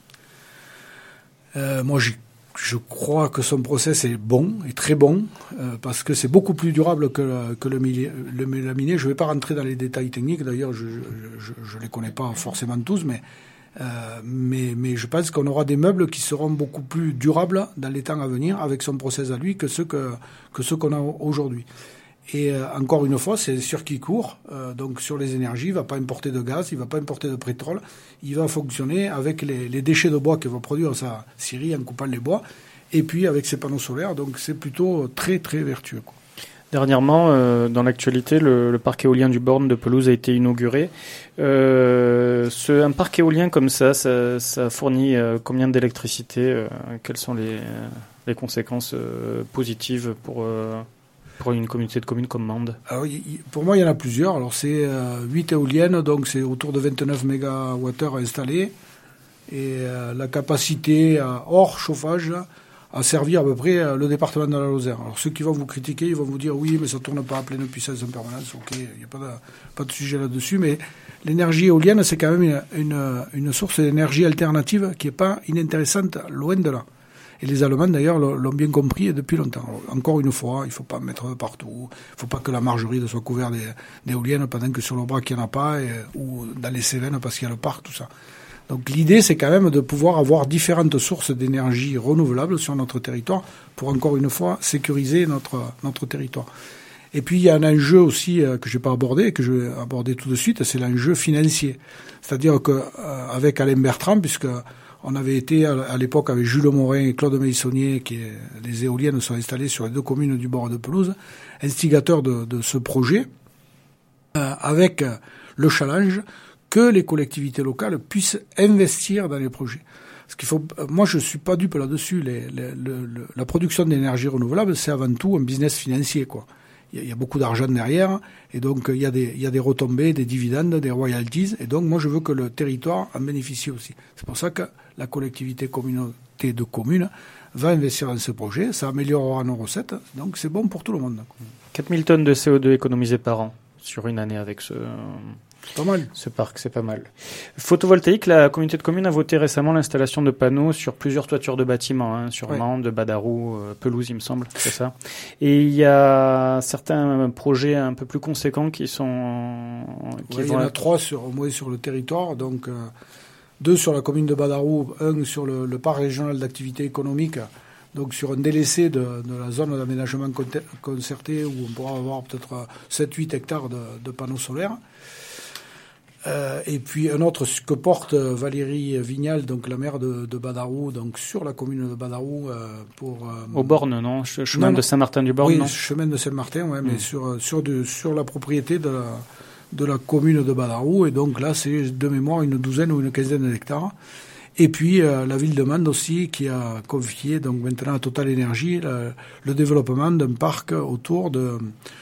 Euh, moi, je, je crois que son process est bon, est très bon, euh, parce que c'est beaucoup plus durable que le, que le, le mélaminé. Je ne vais pas rentrer dans les détails techniques, d'ailleurs, je ne les connais pas forcément tous, mais, euh, mais, mais je pense qu'on aura des meubles qui seront beaucoup plus durables dans les temps à venir avec son process à lui que ceux, que, que ceux qu'on a aujourd'hui. Et euh, encore une fois, c'est circuit court, euh, donc sur les énergies, il ne va pas importer de gaz, il ne va pas importer de pétrole, il va fonctionner avec les, les déchets de bois qu'il va produire sa scierie en coupant les bois, et puis avec ses panneaux solaires, donc c'est plutôt très très vertueux, quoi. Dernièrement, euh, dans l'actualité, le, le parc éolien du Born de Pelouse a été inauguré. Euh, ce, un parc éolien comme ça, ça, ça fournit euh, combien d'électricité euh, Quelles sont les, les conséquences euh, positives pour... Euh pour une communauté de communes comme Mende? Alors, pour moi, il y en a plusieurs. Alors, c'est euh, huit éoliennes, donc c'est autour de vingt-neuf mégawattheures installées. Et euh, la capacité, euh, hors chauffage, à servir à peu près euh, le département de la Lozère. Alors, ceux qui vont vous critiquer, ils vont vous dire oui, mais ça ne tourne pas à pleine puissance en permanence. Ok, il n'y a pas de, pas de sujet là-dessus. Mais l'énergie éolienne, c'est quand même une, une, une source d'énergie alternative qui n'est pas inintéressante, loin de là. Et les Allemands, d'ailleurs, l'ont bien compris depuis longtemps. Alors, encore une fois, il ne faut pas mettre partout. Il ne faut pas que la margerie soit couverte d'éoliennes pendant que sur le Brac, il n'y en a pas, et, ou dans les Cévennes parce qu'il y a le parc, tout ça. Donc l'idée, c'est quand même de pouvoir avoir différentes sources d'énergie renouvelables sur notre territoire pour, encore une fois, sécuriser notre, notre territoire. Et puis, il y a un enjeu aussi euh, que je n'ai pas abordé, et que je vais aborder tout de suite, c'est l'enjeu financier. C'est-à-dire qu'avec euh, Alain Bertrand, puisque... on avait été à l'époque avec Jules Morin et Claude Meissonnier, qui est, les éoliennes sont installées sur les deux communes du bord de Pelouse, instigateurs de, de ce projet, euh, avec le challenge que les collectivités locales puissent investir dans les projets. Parce qu'il faut, moi je suis pas dupe là-dessus. Les, les, le, le, la production d'énergie renouvelable, c'est avant tout un business financier, quoi. Il y a beaucoup d'argent derrière, et donc il y a des, il y a des retombées, des dividendes, des royalties, et donc moi je veux que le territoire en bénéficie aussi. C'est pour ça que la collectivité communauté de communes va investir dans ce projet, ça améliorera nos recettes, donc c'est bon pour tout le monde. quatre mille tonnes de C O deux économisées par an sur une année avec ce... Pas mal. Ce parc, c'est pas mal. Photovoltaïque, la communauté de communes a voté récemment l'installation de panneaux sur plusieurs toitures de bâtiments, hein, sur ouais. Mende, Badarou, euh, Pelouse, il me semble, c'est ça. Et il y a certains projets un peu plus conséquents qui sont... Qui ouais, vont il y en a être... trois sur, au moins sur le territoire, donc euh, deux sur la commune de Badarou, un sur le, le parc régional d'activité économique, donc sur un délaissé de, de la zone d'aménagement concerté où on pourra avoir peut-être sept huit hectares de, de panneaux solaires. Euh, et puis un autre que porte Valérie Vignal, donc la maire de, de Badarou, donc sur la commune de Badarou, euh, pour euh, au Borne, non, chemin non, de Saint-Martin-du-Borne, oui, non chemin de Saint-Martin, ouais, mmh. mais sur sur de sur la propriété de la de la commune de Badarou, et donc là c'est de mémoire une douzaine ou une quinzaine d'hectares. Et puis euh, la ville de Mende aussi qui a confié donc maintenant à Total Énergie le, le développement d'un parc autour de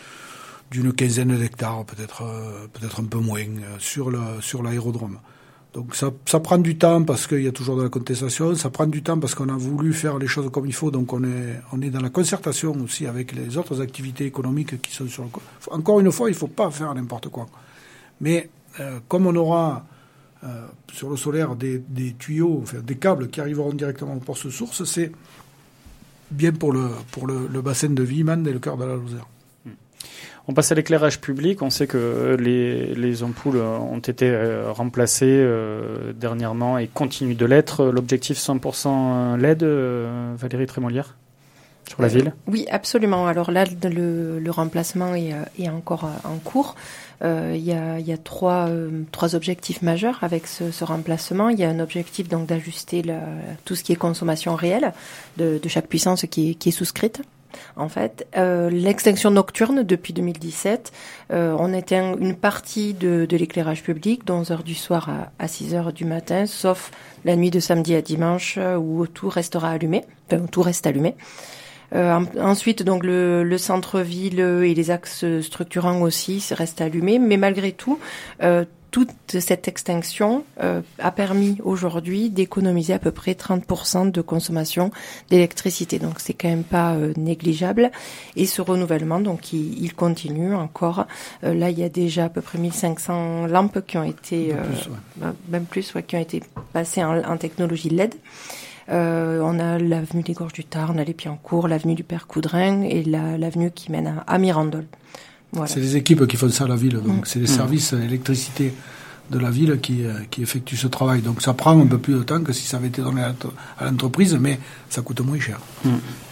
d'une quinzaine d'hectares, peut-être euh, peut-être un peu moins, euh, sur le sur l'aérodrome. Donc ça ça prend du temps parce qu'il y a toujours de la contestation, ça prend du temps parce qu'on a voulu faire les choses comme il faut, donc on est on est dans la concertation aussi avec les autres activités économiques qui sont sur le... Encore une fois, il faut pas faire n'importe quoi. Mais euh, comme on aura euh, sur le solaire des, des tuyaux, enfin, des câbles qui arriveront directement au poste source, c'est bien pour le pour le, le bassin de vie Mende et le cœur de la Lozère. On passe à l'éclairage public. On sait que les, les ampoules ont été remplacées euh, dernièrement et continuent de l'être. L'objectif cent pour cent L E D, euh, Valérie Trémolière, sur la euh, ville. Oui, absolument. Alors là, le, le remplacement est, est encore en cours. Euh, il y a, il y a trois, euh, trois objectifs majeurs avec ce, ce remplacement. Il y a un objectif donc d'ajuster la, tout ce qui est consommation réelle de, de chaque puissance qui est, qui est souscrite. En fait, euh, l'extinction nocturne depuis deux mille dix-sept, euh, on éteint une partie de, de l'éclairage public de onze heures du soir à, à six heures du matin, sauf la nuit de samedi à dimanche où tout restera allumé, enfin tout reste allumé. Euh, ensuite, donc le, le centre-ville et les axes structurants aussi restent allumés, mais malgré tout, euh, toute cette extinction euh, a permis aujourd'hui d'économiser à peu près trente pour cent de consommation d'électricité. Donc c'est quand même pas euh, négligeable. Et ce renouvellement, donc il, il continue encore. Euh, là, il y a déjà à peu près mille cinq cents lampes qui ont été, euh, plus, ouais. même plus, ouais, qui ont été passées en, en technologie L E D. Euh, on a l'avenue des Gorges du Tarn, les Piancourt, l'avenue du Père Coudrin et la, l'avenue qui mène à, à Mirandol. Voilà. C'est les équipes qui font ça à la ville, donc mmh. c'est les services mmh. électricité de la ville qui, qui effectuent ce travail. Donc ça prend un peu plus de temps que si ça avait été donné à l'entreprise, mais ça coûte moins cher. Mmh.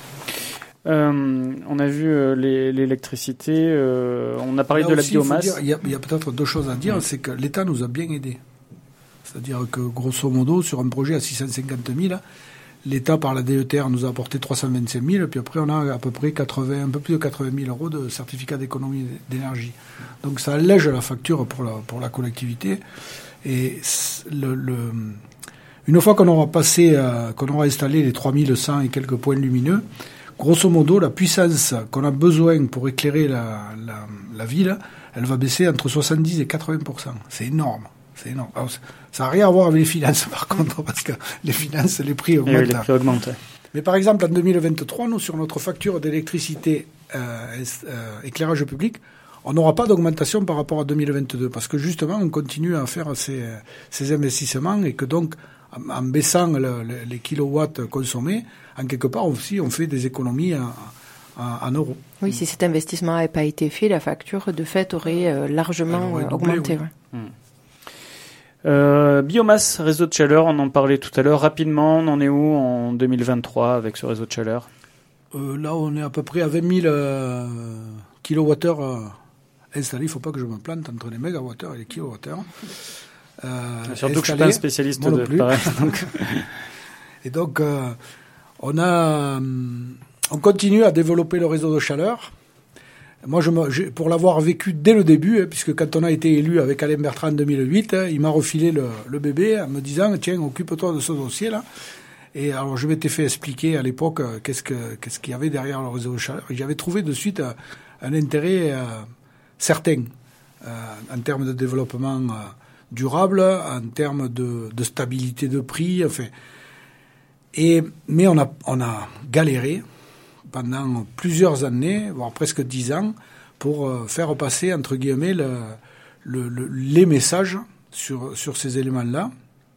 Euh, on a vu euh, les, l'électricité, euh, on a parlé Là de aussi, la biomasse. Il y a, y a peut-être deux choses à dire, mmh. c'est que l'État nous a bien aidés. C'est-à-dire que grosso modo, sur un projet à six cent cinquante mille, l'État, par la D E T R, nous a apporté trois cent vingt-cinq mille, puis après, on a à peu près quatre-vingts, un peu plus de quatre-vingt mille euros de certificat d'économie d'énergie. Donc, ça allège la facture pour la, pour la collectivité. Et le, le, une fois qu'on aura passé, euh, qu'on aura installé les trois mille cent et quelques points lumineux, grosso modo, la puissance qu'on a besoin pour éclairer la, la, la ville, elle va baisser entre soixante-dix et quatre-vingts pour cent. C'est énorme. C'est énorme. Alors, ça n'a rien à voir avec les finances, par contre, parce que les finances, les prix augmentent. Oui, les prix augmentent. Mais par exemple, en deux mille vingt-trois, nous, sur notre facture d'électricité euh, euh, éclairage public, on n'aura pas d'augmentation par rapport à deux mille vingt-deux, parce que justement, on continue à faire ces, ces investissements et que donc, en, en baissant le, le, les kilowatts consommés, en quelque part aussi, on fait des économies en, en, en euros. Oui, si cet investissement n'avait pas été fait, la facture, de fait, aurait euh, largement aurait doublé, augmenté. Oui. Ouais. Hum. Euh, biomasse, réseau de chaleur, on en parlait tout à l'heure. Rapidement, on en est où en deux mille vingt-trois avec ce réseau de chaleur ? euh, Là, on est à peu près à vingt mille euh, kilowattheures euh, installés. Il ne faut pas que je me plante entre les mégawattheures et les kilowattheures. Euh, Surtout que je ne suis pas un spécialiste de pareil. Donc. Et donc, euh, on, a, on continue à développer le réseau de chaleur. Moi, je me, je, pour l'avoir vécu dès le début, hein, puisque quand on a été élu avec Alain Bertrand en deux mille huit, hein, il m'a refilé le, le bébé en me disant « Tiens, occupe-toi de ce dossier-là ». Et alors, je m'étais fait expliquer à l'époque euh, qu'est-ce, que, qu'est-ce qu'il y avait derrière le réseau de chaleur. Et j'avais trouvé de suite euh, un intérêt euh, certain euh, en termes de développement euh, durable, en termes de, de stabilité de prix. Enfin. Et, mais on a, on a galéré pendant plusieurs années, voire presque dix ans, pour euh, faire passer, entre guillemets, le, le, le, les messages sur, sur ces éléments-là.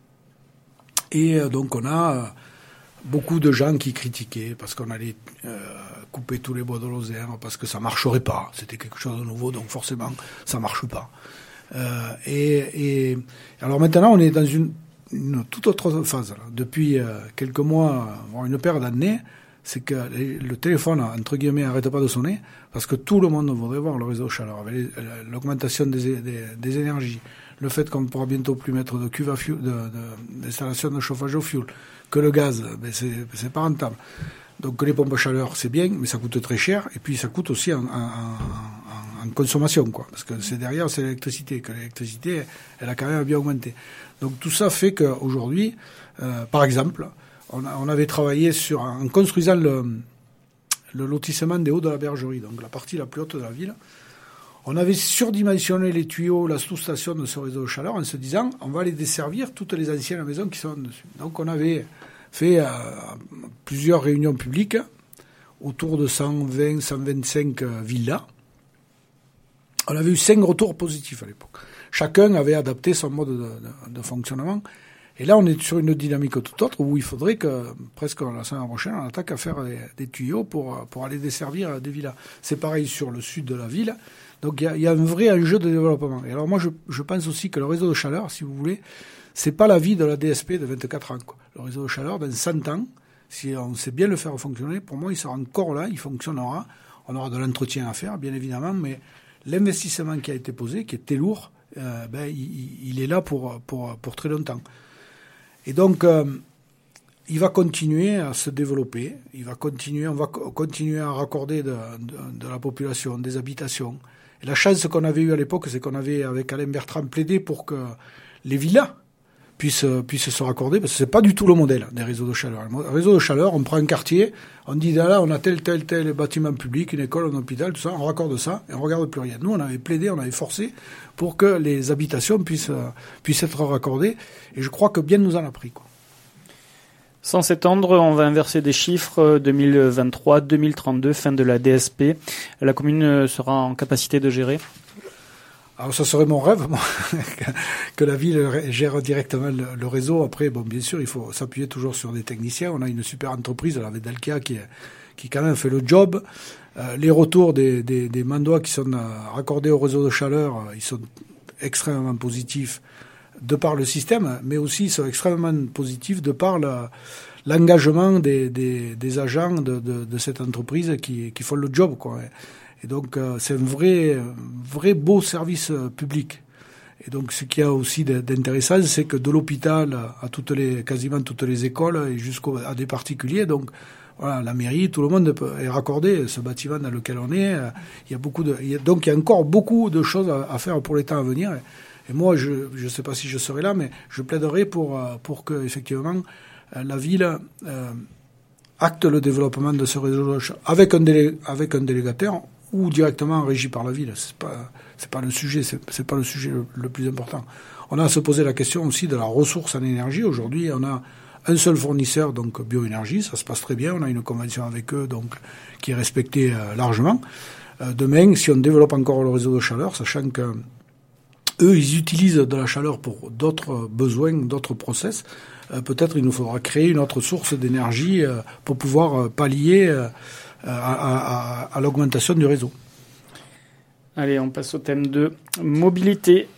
Et euh, donc, on a euh, beaucoup de gens qui critiquaient parce qu'on allait euh, couper tous les bois de Lozère, parce que ça marcherait pas. C'était quelque chose de nouveau, donc forcément, ça marche pas. Euh, et, et alors maintenant, on est dans une, une toute autre phase. Là. Depuis euh, quelques mois, voire une paire d'années, c'est que le téléphone, entre guillemets, n'arrête pas de sonner, parce que tout le monde voudrait voir le réseau chaleur, avec l'augmentation des, des, des énergies, le fait qu'on ne pourra bientôt plus mettre de cuve à fioul, de, de, d'installation de chauffage au fioul, que le gaz, ben c'est, c'est pas rentable. Donc les pompes à chaleur, c'est bien, mais ça coûte très cher, et puis ça coûte aussi en, en, en, en consommation, quoi. Parce que c'est derrière, c'est l'électricité, que l'électricité, elle a quand même bien augmenté. Donc tout ça fait qu'aujourd'hui, euh, par exemple, on, a, on avait travaillé sur, en construisant le, le lotissement des Hauts de la Bergerie, donc la partie la plus haute de la ville, on avait surdimensionné les tuyaux, la sous-station de ce réseau de chaleur en se disant, on va aller desservir toutes les anciennes maisons qui sont dessus. Donc on avait fait euh, plusieurs réunions publiques, autour de cent vingt, cent vingt-cinq euh, villas. On avait eu cinq retours positifs à l'époque. Chacun avait adapté son mode de, de, de fonctionnement. Et là, on est sur une dynamique tout autre où il faudrait que, presque la semaine prochaine, on attaque à faire des, des tuyaux pour, pour aller desservir des villas. C'est pareil sur le sud de la ville. Donc il y a, y a un vrai enjeu de développement. Et alors moi, je, je pense aussi que le réseau de chaleur, si vous voulez, c'est pas la vie de la D S P de vingt-quatre ans, quoi. Le réseau de chaleur, dans cent ans, si on sait bien le faire fonctionner, pour moi, il sera encore là, il fonctionnera. On aura de l'entretien à faire, bien évidemment, mais l'investissement qui a été posé, qui était lourd, euh, ben, il, il est là pour, pour, pour très longtemps. Et donc, euh, il va continuer à se développer, il va continuer, on va continuer à raccorder de, de, de la population, des habitations. Et la chance qu'on avait eue à l'époque, c'est qu'on avait, avec Alain Bertrand, plaidé pour que les villas puissent, puissent se raccorder, parce que c'est pas du tout le modèle des réseaux de chaleur. Le réseau de chaleur, on prend un quartier, on dit là, on a tel, tel, tel bâtiment public, une école, un hôpital, tout ça, on raccorde ça, et on regarde plus rien. Nous, on avait plaidé, on avait forcé pour que les habitations puissent, puissent être raccordées, et je crois que bien nous en a pris, quoi. Sans s'étendre, on va inverser des chiffres. deux mille vingt-trois, deux mille trente-deux, fin de la D S P. La commune sera en capacité de gérer? Alors ça serait mon rêve, moi, que la ville gère directement le, le réseau. Après, bon, bien sûr, il faut s'appuyer toujours sur des techniciens. On a une super entreprise, la Vedalkia, qui, qui quand même fait le job. Euh, les retours des, des, des mandois qui sont raccordés au réseau de chaleur, ils sont extrêmement positifs de par le système, mais aussi ils sont extrêmement positifs de par la, l'engagement des, des, des agents de, de, de cette entreprise qui, qui font le job, quoi. Et donc, euh, c'est un vrai, vrai beau service euh, public. Et donc, ce qu'il y a aussi d'intéressant, c'est que de l'hôpital à toutes les, quasiment toutes les écoles et jusqu'à des particuliers, donc, voilà, la mairie, tout le monde est raccordé. Ce bâtiment dans lequel on est, euh, il y a beaucoup de, il y a, donc il y a encore beaucoup de choses à, à faire pour les temps à venir. Et, et moi, je ne sais pas si je serai là, mais je plaiderai pour, pour que, effectivement, la ville, euh, acte le développement de ce réseau avec un délé, avec un délégataire, ou directement régi par la ville. C'est pas, c'est pas le sujet, c'est, c'est pas le sujet le, le plus important. On a à se poser la question aussi de la ressource en énergie. Aujourd'hui, on a un seul fournisseur, donc bioénergie, ça se passe très bien. On a une convention avec eux, donc, qui est respectée euh, largement. Euh, demain, si on développe encore le réseau de chaleur, sachant que eux, ils utilisent de la chaleur pour d'autres besoins, d'autres process, euh, peut-être il nous faudra créer une autre source d'énergie euh, pour pouvoir euh, pallier euh, À, à, à l'augmentation du réseau. Allez, on passe au thème de mobilité.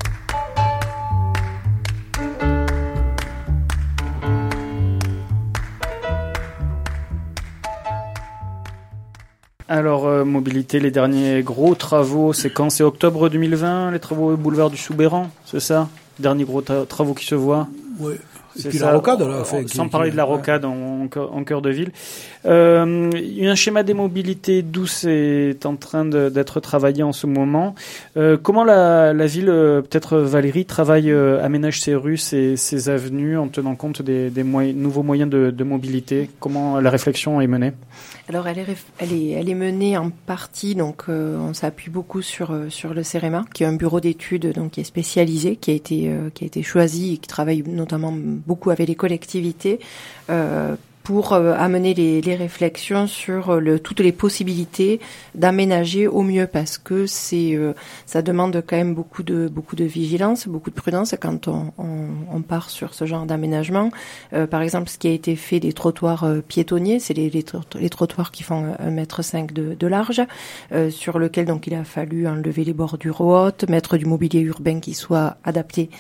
Alors, euh, mobilité, les derniers gros travaux, c'est quand? C'est octobre deux mille vingt, les travaux au boulevard du Soubéran, c'est ça? Derniers gros ta- travaux qui se voient? Oui. Et C'est puis ça, la rocade, là. Fait, sans qui, parler qui, de la rocade ouais. en, en cœur de ville. Euh, un schéma des mobilités douces est en train de, d'être travaillé en ce moment. Euh, comment la, la ville, peut-être Valérie, travaille, euh, aménage ses rues, ses, ses avenues en tenant compte des, des moyens, nouveaux moyens de, de mobilité? Comment la réflexion est menée? Alors elle est, elle est, elle est menée en partie, donc euh, on s'appuie beaucoup sur sur le CEREMA, qui est un bureau d'études donc qui est spécialisé, qui a été euh, qui a été choisi et qui travaille notamment beaucoup avec les collectivités euh, pour euh, amener les, les réflexions sur le, toutes les possibilités d'aménager au mieux, parce que c'est euh, ça demande quand même beaucoup de beaucoup de vigilance, beaucoup de prudence quand on, on, on part sur ce genre d'aménagement. Euh, par exemple, ce qui a été fait des trottoirs euh, piétonniers, c'est les, les, les trottoirs qui font un mètre cinq de, de large, euh, sur lequel donc il a fallu enlever les bordures hautes, mettre du mobilier urbain qui soit adapté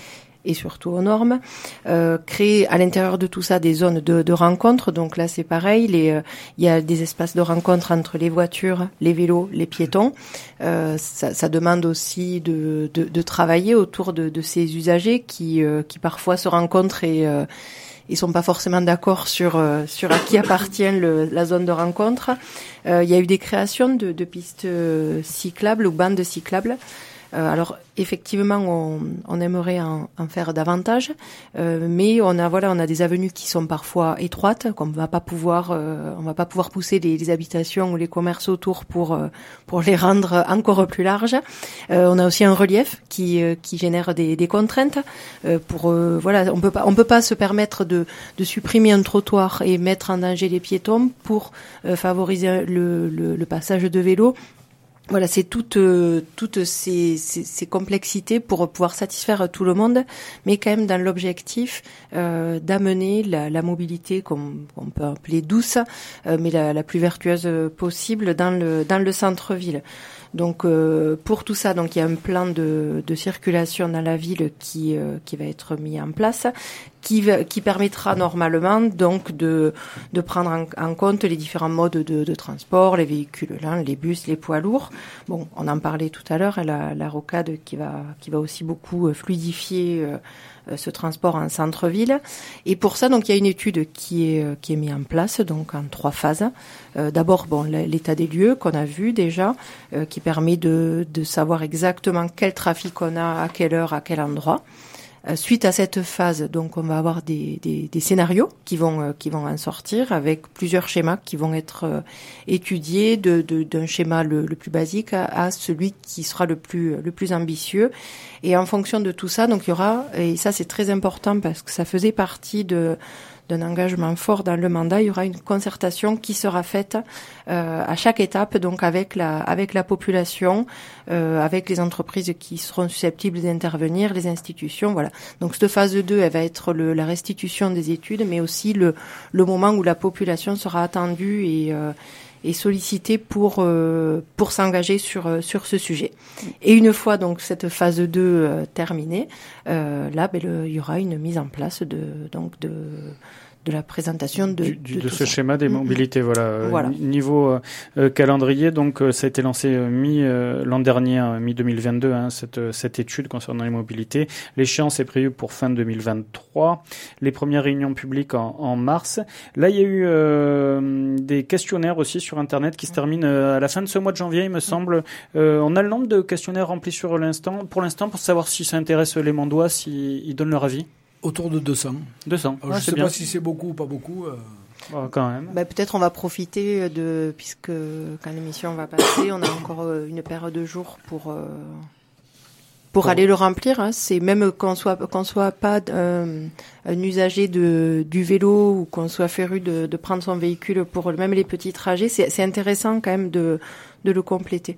et surtout aux normes. Euh, créer à l'intérieur de tout ça des zones de, de rencontre. Donc là, c'est pareil. Les, euh, il y a des espaces de rencontre entre les voitures, les vélos, les piétons. Euh, ça, ça demande aussi de, de, de travailler autour de, de ces usagers qui, euh, qui parfois se rencontrent et euh, ils sont pas forcément d'accord sur euh, sur à qui appartient le, la zone de rencontre. Euh, il y a eu des créations de, de pistes euh, cyclables ou bandes cyclables. Euh, alors effectivement, on, on aimerait en, en faire davantage, euh, mais on a voilà, on a des avenues qui sont parfois étroites, qu'on va pas pouvoir, euh, on va pas pouvoir pousser les, les habitations ou les commerces autour pour euh, pour les rendre encore plus larges. Euh, on a aussi un relief qui euh, qui génère des, des contraintes. Euh, pour euh, voilà, on peut pas on peut pas se permettre de de supprimer un trottoir et mettre en danger les piétons pour euh, favoriser le, le le passage de vélos. Voilà, c'est toutes euh, toutes ces, ces, ces complexités pour pouvoir satisfaire tout le monde, mais quand même dans l'objectif euh, d'amener la, la mobilité qu'on on peut appeler douce, euh, mais la, la plus vertueuse possible dans le dans le centre-ville. Donc euh, pour tout ça, donc il y a un plan de, de circulation dans la ville qui euh, qui va être mis en place, qui va, qui permettra normalement donc de de prendre en, en compte les différents modes de, de transport, les véhicules lents, les bus, les poids lourds. Bon, on en parlait tout à l'heure, la, la rocade qui va qui va aussi beaucoup fluidifier euh, ce transport en centre-ville. Et pour ça, donc il y a une étude qui est qui est mise en place, donc en trois phases. Euh, d'abord, bon, l'état des lieux qu'on a vu déjà, euh, qui permet de de savoir exactement quel trafic on a, à quelle heure, à quel endroit. Euh, suite à cette phase, donc on va avoir des, des, des scénarios qui vont euh, qui vont en sortir avec plusieurs schémas qui vont être euh, étudiés de, de d'un schéma le, le plus basique à, à celui qui sera le plus le plus ambitieux. Et en fonction de tout ça, donc il y aura, et ça c'est très important parce que ça faisait partie de d'un engagement fort dans le mandat, il y aura une concertation qui sera faite euh, à chaque étape, donc avec la avec la population, euh, avec les entreprises qui seront susceptibles d'intervenir, les institutions, voilà. Donc cette phase deux, elle va être le, la restitution des études, mais aussi le le moment où la population sera attendue et euh, et sollicitée pour euh, pour s'engager sur sur ce sujet. Et une fois donc cette phase deux euh, terminée, euh, là ben, le, il y aura une mise en place de donc de de la présentation de, du, du, de, de ce ça. Schéma des mobilités. Mmh. Voilà. voilà. Niveau euh, calendrier, donc euh, ça a été lancé euh, mi euh, l'an dernier, hein, mi deux mille vingt-deux, hein, cette cette étude concernant les mobilités. L'échéance est prévue pour fin deux mille vingt-trois. Les premières réunions publiques en, en mars. Là, il y a eu euh, des questionnaires aussi sur Internet qui se terminent euh, à la fin de ce mois de janvier, il me semble. Euh, on a le nombre de questionnaires remplis sur l'instant, pour l'instant, pour savoir si ça intéresse les Mandois, s'ils donnent leur avis. Autour de deux cents. deux cents. Alors, ouais, je ne sais bien. pas si c'est beaucoup ou pas beaucoup. Euh... Oh, quand même. Bah, peut-être on va profiter de, puisque quand l'émission va passer, on a encore une paire de jours pour euh, pour bon. aller le remplir. Hein. C'est même qu'on soit qu'on soit pas euh, un usager de du vélo ou qu'on soit féru de, de prendre son véhicule pour même les petits trajets. C'est, c'est intéressant quand même de de le compléter.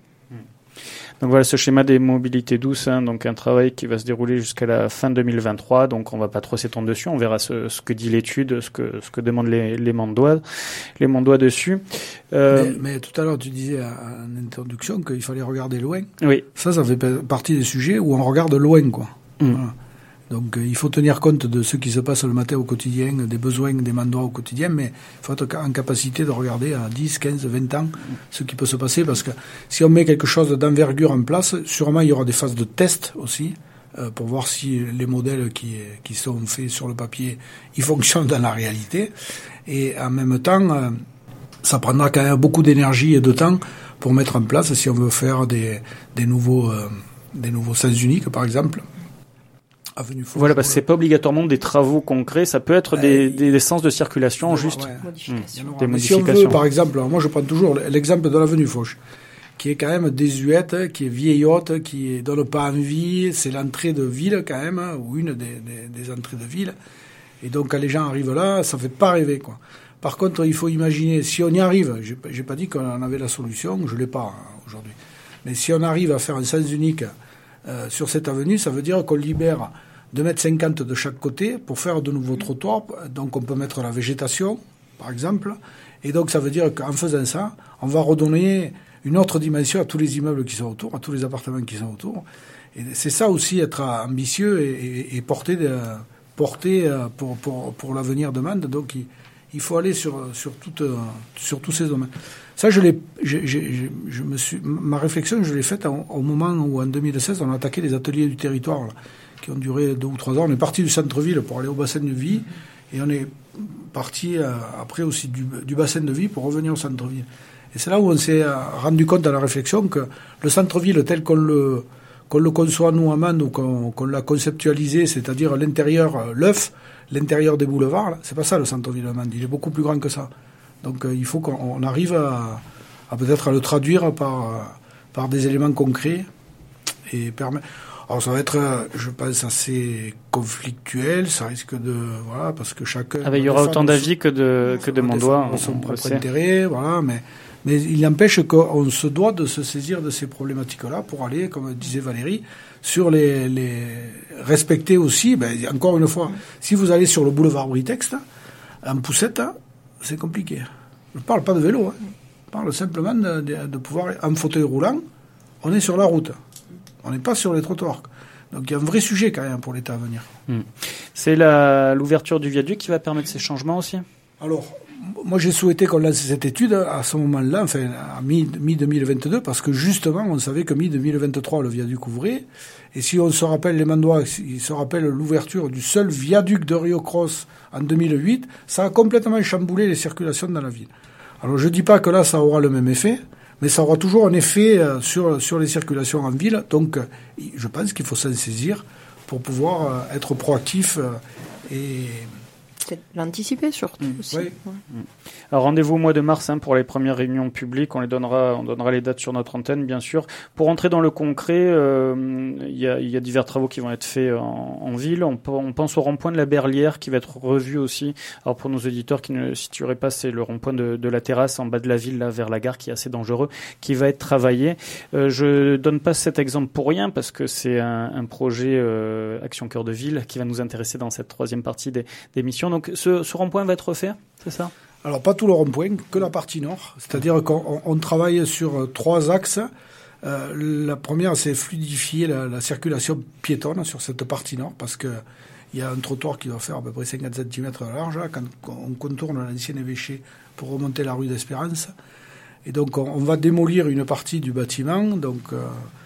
Donc voilà ce schéma des mobilités douces, hein, donc un travail qui va se dérouler jusqu'à la fin deux mille vingt-trois. Donc on va pas trop s'étendre dessus, on verra ce, ce que dit l'étude, ce que ce que demandent les les Mandois, les Mandois dessus. Euh, mais, mais tout à l'heure tu disais en introduction qu'il fallait regarder loin. Oui. Ça, ça fait partie des sujets où on regarde loin, quoi. Mmh. Voilà. Donc euh, il faut tenir compte de ce qui se passe le matin au quotidien, des besoins des Mandois au quotidien, mais il faut être en capacité de regarder à dix, quinze, vingt ans ce qui peut se passer, parce que si on met quelque chose d'envergure en place, sûrement il y aura des phases de test aussi, euh, pour voir si les modèles qui, qui sont faits sur le papier, ils fonctionnent dans la réalité. Et en même temps, euh, ça prendra quand même beaucoup d'énergie et de temps pour mettre en place, si on veut faire des, des nouveaux, euh, des nouveaux sens uniques, par exemple. Voilà, parce que c'est pas obligatoirement des travaux concrets, ça peut être des, des, des sens de circulation aura, juste. Ouais. Modifications. Des Mais modifications. Si on veut, par exemple, moi je prends toujours l'exemple de l'avenue Foch, qui est quand même désuète, qui est vieillotte, qui donne pas envie, c'est l'entrée de ville quand même, ou une des, des, des entrées de ville. Et donc quand les gens arrivent là, ça fait pas rêver, quoi. Par contre, il faut imaginer, si on y arrive, j'ai, j'ai pas dit qu'on en avait la solution, je l'ai pas hein, aujourd'hui, mais si on arrive à faire un sens unique euh, sur cette avenue, ça veut dire qu'on libère deux mètres cinquante de chaque côté pour faire de nouveaux trottoirs. Donc on peut mettre la végétation, par exemple. Et donc ça veut dire qu'en faisant ça, on va redonner une autre dimension à tous les immeubles qui sont autour, à tous les appartements qui sont autour. Et c'est ça aussi, être ambitieux et, et, et porter, de, porter pour, pour, pour l'avenir demande. Donc il, il faut aller sur, sur, toute, sur tous ces domaines. Ça, je l'ai, je, je, je, je me suis, ma réflexion, je l'ai faite au, au moment où, en deux mille seize, on a attaqué les ateliers du territoire, là, qui ont duré deux ou trois ans. On est parti du centre-ville pour aller au bassin de vie, et on est parti euh, après aussi du, du bassin de vie pour revenir au centre-ville. Et c'est là où on s'est rendu compte dans la réflexion que le centre-ville tel qu'on le, qu'on le conçoit nous à Mende ou qu'on, qu'on l'a conceptualisé, c'est-à-dire l'intérieur, l'œuf, l'intérieur des boulevards, là, c'est pas ça le centre-ville de Mende, il est beaucoup plus grand que ça. Donc euh, il faut qu'on arrive à, à peut-être à le traduire par, euh, par des éléments concrets et permettre. Alors ça va être, je pense, assez conflictuel, ça risque de, voilà, parce que chacun. Ah ben, il y aura autant d'avis que de, que de mandois. On son propre intérêt, voilà, mais, mais il n'empêche qu'on se doit de se saisir de ces problématiques-là pour aller, comme disait Valérie, sur les, les, respecter aussi, ben, encore une fois, si vous allez sur le boulevard Britext, en poussette, c'est compliqué. Je ne parle pas de vélo, hein. Je parle simplement de, de, de pouvoir, en fauteuil roulant, on est sur la route. On n'est pas sur les trottoirs. Donc il y a un vrai sujet quand même pour l'État à venir. Mmh. C'est la, l'ouverture du viaduc qui va permettre ces changements aussi ? Alors, moi j'ai souhaité qu'on lance cette étude à ce moment-là, enfin à mi-deux mille vingt-deux, parce que justement on savait que mi-deux mille vingt-trois le viaduc ouvrait. Et si on se rappelle les Mandois, ils se rappellent l'ouverture du seul viaduc de Rio Cross en deux mille huit, ça a complètement chamboulé les circulations dans la ville. Alors je dis pas que là ça aura le même effet, mais ça aura toujours un effet sur, sur les circulations en ville. Donc, je pense qu'il faut s'en saisir pour pouvoir être proactif et... C'est l'anticiper surtout mmh. aussi. Oui. Ouais. Mmh. Alors rendez-vous au mois de mars hein, pour les premières réunions publiques. On les donnera, on donnera les dates sur notre antenne, bien sûr. Pour entrer dans le concret, euh, il y a, il y a divers travaux qui vont être faits en, en ville. On, on pense au rond-point de la Berlière qui va être revu aussi. Alors pour nos auditeurs qui ne le situeraient pas, c'est le rond-point de, de la terrasse en bas de la ville, là vers la gare, qui est assez dangereux, qui va être travaillé. Euh, je donne pas cet exemple pour rien parce que c'est un, un projet euh, Action Cœur de Ville qui va nous intéresser dans cette troisième partie des, des missions. Donc ce, ce rond-point va être refait, c'est ça ? Alors pas tout le rond-point, que la partie nord. C'est-à-dire qu'on on travaille sur trois axes. Euh, la première, c'est fluidifier la, la circulation piétonne sur cette partie nord, parce que il y a un trottoir qui doit faire à peu près cinquante centimètres de large là, quand on contourne l'ancien évêché pour remonter la rue d'Espérance. Et donc on, on va démolir une partie du bâtiment, donc euh,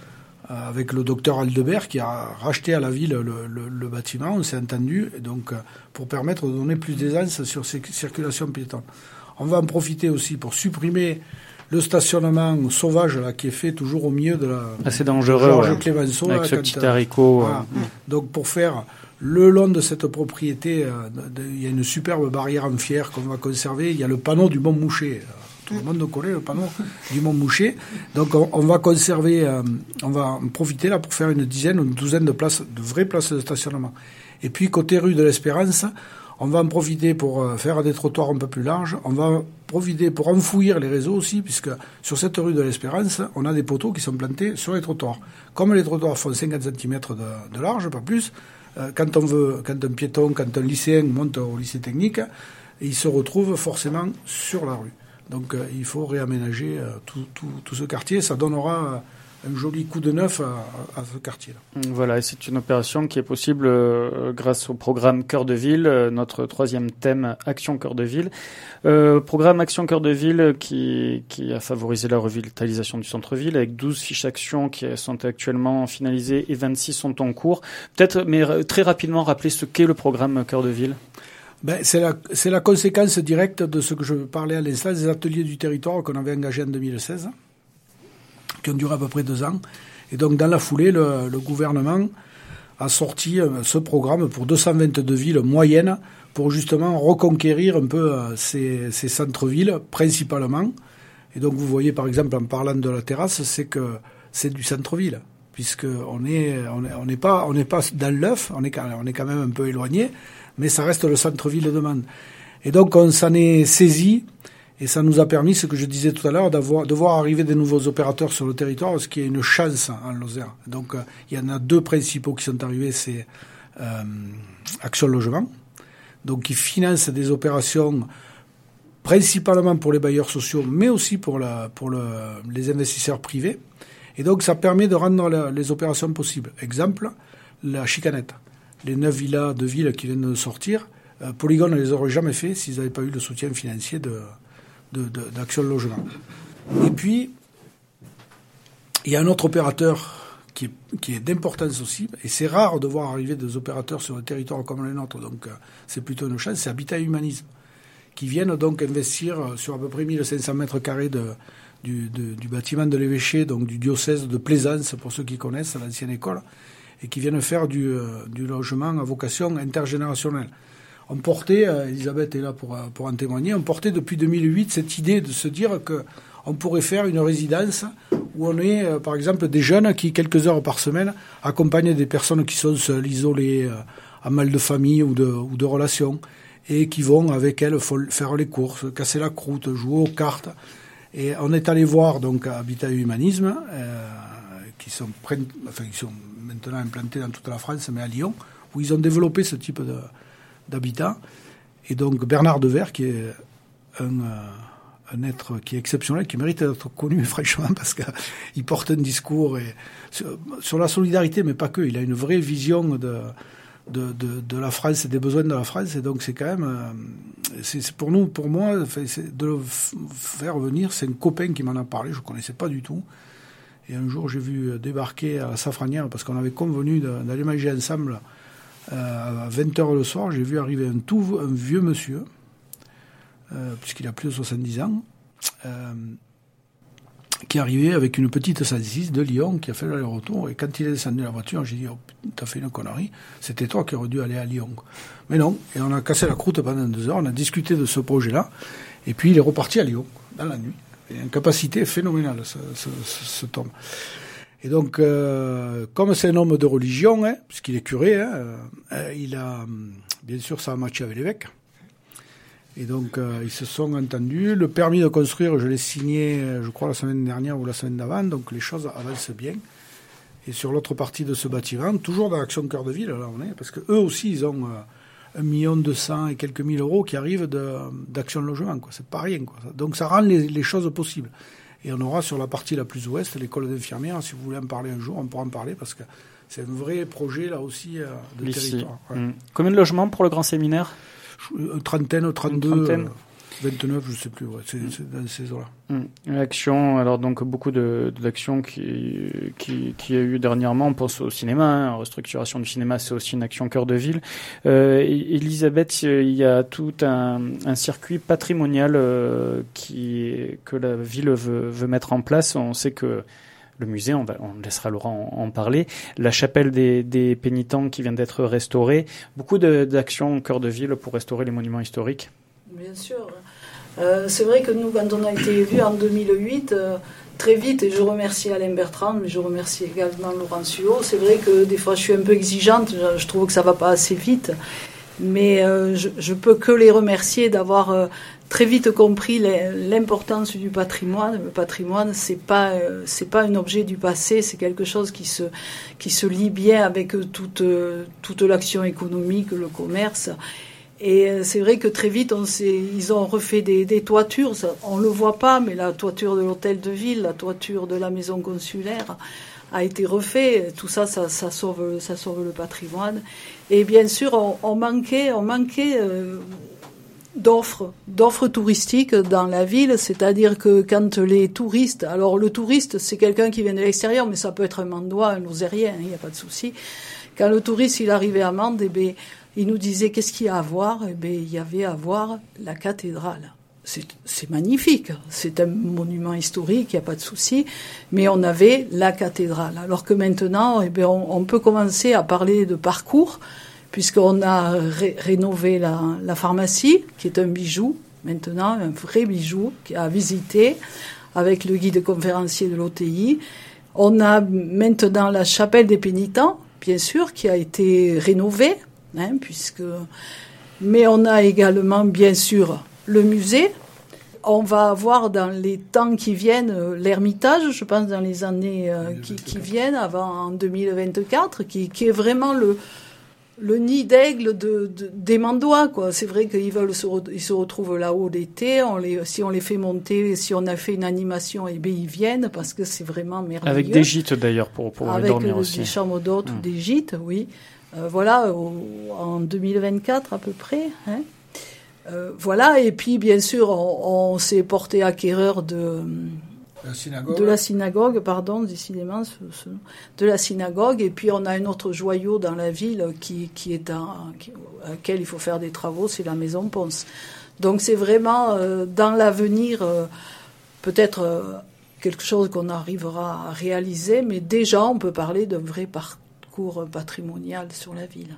avec le docteur Aldebert qui a racheté à la ville le, le, le bâtiment, on s'est entendu, et donc pour permettre de donner plus d'aisance sur ces circulations piétonnes. On va en profiter aussi pour supprimer le stationnement sauvage là, qui est fait toujours au milieu de la assez dangereux, Georges ouais. Clémenceau. Avec là, ce petit haricot. Voilà. Euh... Donc pour faire le long de cette propriété, euh, de, de, il y a une superbe barrière en pierre qu'on va conserver, il y a le panneau du Mont Mouchet. Tout le monde connaît le panneau du Mont Mouchet. Donc on, on va conserver, euh, on va en profiter là pour faire une dizaine ou une douzaine de places, de vraies places de stationnement. Et puis côté rue de l'Espérance, on va en profiter pour euh, faire des trottoirs un peu plus larges. On va profiter pour enfouir les réseaux aussi, puisque sur cette rue de l'Espérance, on a des poteaux qui sont plantés sur les trottoirs. Comme les trottoirs font cinquante centimètres de, de large, pas plus, euh, quand on veut, quand un piéton, quand un lycéen monte au lycée technique, il se retrouve forcément sur la rue. Donc euh, il faut réaménager euh, tout, tout, tout ce quartier. Ça donnera euh, un joli coup de neuf à, à ce quartier-là. Voilà, et c'est une opération qui est possible euh, grâce au programme Cœur de Ville, euh, notre troisième thème Action Cœur de Ville. Euh, programme Action Cœur de Ville qui, qui a favorisé la revitalisation du centre-ville avec douze fiches actions qui sont actuellement finalisées et vingt-six sont en cours. Peut-être, mais très rapidement, rappeler ce qu'est le programme Cœur de Ville. Ben, c'est la, c'est la conséquence directe de ce que je parlais à l'instant, des ateliers du territoire qu'on avait engagés en deux mille seize, qui ont duré à peu près deux ans. Et donc, dans la foulée, le, le gouvernement a sorti ce programme pour deux cent vingt-deux villes moyennes pour justement reconquérir un peu ces, ces centres-villes, principalement. Et donc, vous voyez, par exemple, en parlant de la terrasse, c'est que c'est du centre-ville, puisque on est, on est, on n'est pas, on n'est pas dans l'œuf, on est, on est quand même un peu éloigné, mais ça reste le centre-ville de Mende. Et donc, on s'en est saisi, et ça nous a permis, ce que je disais tout à l'heure, d'avoir, de voir arriver des nouveaux opérateurs sur le territoire, ce qui est une chance en Lozère. Donc, euh, il y en a deux principaux qui sont arrivés, c'est euh, Action Logement, donc qui finance des opérations principalement pour les bailleurs sociaux, mais aussi pour, la, pour le, les investisseurs privés. Et donc, ça permet de rendre la, les opérations possibles. Exemple, la chicanette. Les neuf villas de ville qui viennent de sortir, euh, Polygone ne les aurait jamais fait s'ils n'avaient pas eu le soutien financier de, de, de, d'Action Logement. Et puis, il y a un autre opérateur qui est, qui est d'importance aussi, et c'est rare de voir arriver des opérateurs sur un territoire comme le nôtre, donc euh, c'est plutôt une chance, c'est Habitat et Humanisme, qui viennent donc investir sur à peu près mille cinq cents mètres carrés de, du, de, du bâtiment de l'évêché, donc du diocèse de Plaisance, pour ceux qui connaissent, l'ancienne école, et qui viennent faire du, euh, du logement à vocation intergénérationnelle. On portait, euh, Elisabeth est là pour, pour en témoigner, on portait depuis deux mille huit cette idée de se dire que on pourrait faire une résidence où on est, euh, par exemple, des jeunes qui, quelques heures par semaine, accompagnent des personnes qui sont seules, isolées, euh, à mal de famille ou de, ou de relations, et qui vont avec elles faire les courses, casser la croûte, jouer aux cartes. Et on est allé voir donc Habitat et Humanisme, euh, qui sont, enfin, qui sont maintenant implantés dans toute la France, mais à Lyon, où ils ont développé ce type de, d'habitat. Et donc Bernard Devers, qui est un... Euh, un être qui est exceptionnel, qui mérite d'être connu, franchement, parce qu'il porte un discours et, sur, sur la solidarité, mais pas que. Il a une vraie vision de, de, de, de la France et des besoins de la France. Et donc, c'est quand même... C'est, c'est pour nous, pour moi, c'est de le faire venir. C'est un copain qui m'en a parlé, je ne connaissais pas du tout. Et un jour, j'ai vu débarquer à la Safranière, parce qu'on avait convenu d'aller manger ensemble à vingt heures le soir. J'ai vu arriver un, tout, un vieux monsieur, Euh, puisqu'il a plus de soixante-dix ans, euh, qui est arrivé avec une petite cent six de Lyon, qui a fait l'aller-retour, et quand il est descendu de la voiture, j'ai dit, oh, t'as fait une connerie, c'était toi qui aurais dû aller à Lyon. Mais non, et on a cassé la croûte pendant deux heures, on a discuté de ce projet-là, et puis il est reparti à Lyon, dans la nuit. Il a une capacité phénoménale, ce, ce, ce, cet homme. Et donc, euh, comme c'est un homme de religion, hein, puisqu'il est curé, hein, euh, il a, bien sûr, ça a matché avec l'évêque. Et donc, euh, ils se sont entendus. Le permis de construire, je l'ai signé, je crois, la semaine dernière ou la semaine d'avant. Donc, les choses avancent bien. Et sur l'autre partie de ce bâtiment, toujours dans l'Action Cœur de Ville, là on est, parce que eux aussi, ils ont euh, un million deux cents et quelques mille euros qui arrivent de, d'Action Logement, quoi. C'est pas rien, quoi. Donc, ça rend les, les choses possibles. Et on aura sur la partie la plus ouest l'école d'infirmières. Si vous voulez en parler un jour, on pourra en parler, parce que c'est un vrai projet, là aussi, euh, de Ici. territoire. Ouais. Mmh. Combien de logements pour le grand séminaire ? Une trentaine, trente-deux, une trentaine. Euh, vingt-neuf, je ne sais plus, ouais, c'est, c'est dans ces eaux-là. Mmh. L'action, alors donc beaucoup de, de l'actions qui, qui, qui a eu dernièrement, on pense au cinéma, hein, restructuration du cinéma, c'est aussi une action cœur de ville. Euh, Elisabeth, il y a tout un, un circuit patrimonial euh, qui, que la ville veut, veut mettre en place. On sait que le musée, on, va, on laissera Laurent en, en parler. La chapelle des, des pénitents qui vient d'être restaurée. Beaucoup de, d'actions au cœur de ville pour restaurer les monuments historiques. Bien sûr. Euh, c'est vrai que nous, quand on a été élus en deux mille huit, euh, très vite, et je remercie Alain Bertrand, mais je remercie également Laurent Suot. C'est vrai que des fois, je suis un peu exigeante. Je, je trouve que ça ne va pas assez vite. Mais euh, je ne peux que les remercier d'avoir... Euh, très vite compris l'importance du patrimoine. Le patrimoine, c'est pas euh, c'est pas un objet du passé, c'est quelque chose qui se qui se lie bien avec toute toute l'action économique, le commerce. Et c'est vrai que très vite, on s'est, ils ont refait des, des toitures. Ça, on le voit pas, mais la toiture de l'hôtel de ville, la toiture de la maison consulaire a été refait. Tout ça, ça, ça sauve ça sauve le patrimoine. Et bien sûr, on, on manquait on manquait euh, d'offres, d'offres touristiques dans la ville, c'est-à-dire que quand les touristes, alors le touriste c'est quelqu'un qui vient de l'extérieur, mais ça peut être un Mandois, un Lozérien, il n'y a pas de souci. Quand le touriste il arrivait à Mende, eh bien, il nous disait qu'est-ce qu'il y a à voir, eh bien, il y avait à voir la cathédrale. C'est, c'est magnifique, c'est un monument historique, il n'y a pas de souci, mais on avait la cathédrale. Alors que maintenant, eh bien, on, on peut commencer à parler de parcours, puisqu'on a ré- rénové la, la pharmacie, qui est un bijou, maintenant, un vrai bijou, à visiter, avec le guide conférencier de l'O T I. On a maintenant la chapelle des pénitents, bien sûr, qui a été rénovée, hein, puisque... mais on a également, bien sûr, le musée. On va avoir dans les temps qui viennent l'Ermitage, je pense dans les années euh, qui, qui viennent, avant en deux mille vingt-quatre, qui, qui est vraiment le... le nid d'aigle de, de, des Mandois, quoi. C'est vrai qu'ils veulent se, re, ils se retrouvent là-haut l'été. On les, si on les fait monter, si on a fait une animation, eh bien, ils viennent parce que c'est vraiment merveilleux. Avec des gîtes d'ailleurs pour pouvoir Avec dormir euh, aussi. Avec des chambres d'hôtes mmh. ou des gîtes, oui. Euh, voilà, au, en deux mille vingt-quatre à peu près. Hein. Euh, voilà, et puis bien sûr, on, on s'est porté acquéreur de. La synagogue. De la synagogue, pardon, décidément, ce, ce, de la synagogue. Et puis on a un autre joyau dans la ville qui, qui est un, qui, à laquelle il faut faire des travaux, c'est la maison Ponce. Donc c'est vraiment euh, dans l'avenir euh, peut-être euh, quelque chose qu'on arrivera à réaliser, mais déjà on peut parler d'un vrai parcours patrimonial sur la ville.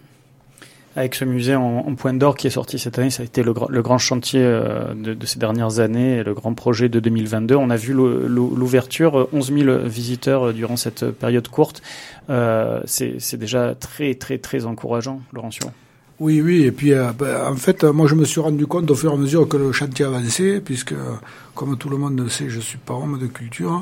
Avec ce musée en, en point d'or qui est sorti cette année, ça a été le, le grand chantier de, de ces dernières années, le grand projet de deux mille vingt-deux. On a vu l'ouverture, onze mille visiteurs durant cette période courte. Euh, c'est, c'est déjà très, très, très encourageant, Laurencio. Oui, oui, et puis euh, ben, en fait, moi je me suis rendu compte au fur et à mesure que le chantier avançait, puisque, comme tout le monde le sait, je suis pas homme de culture,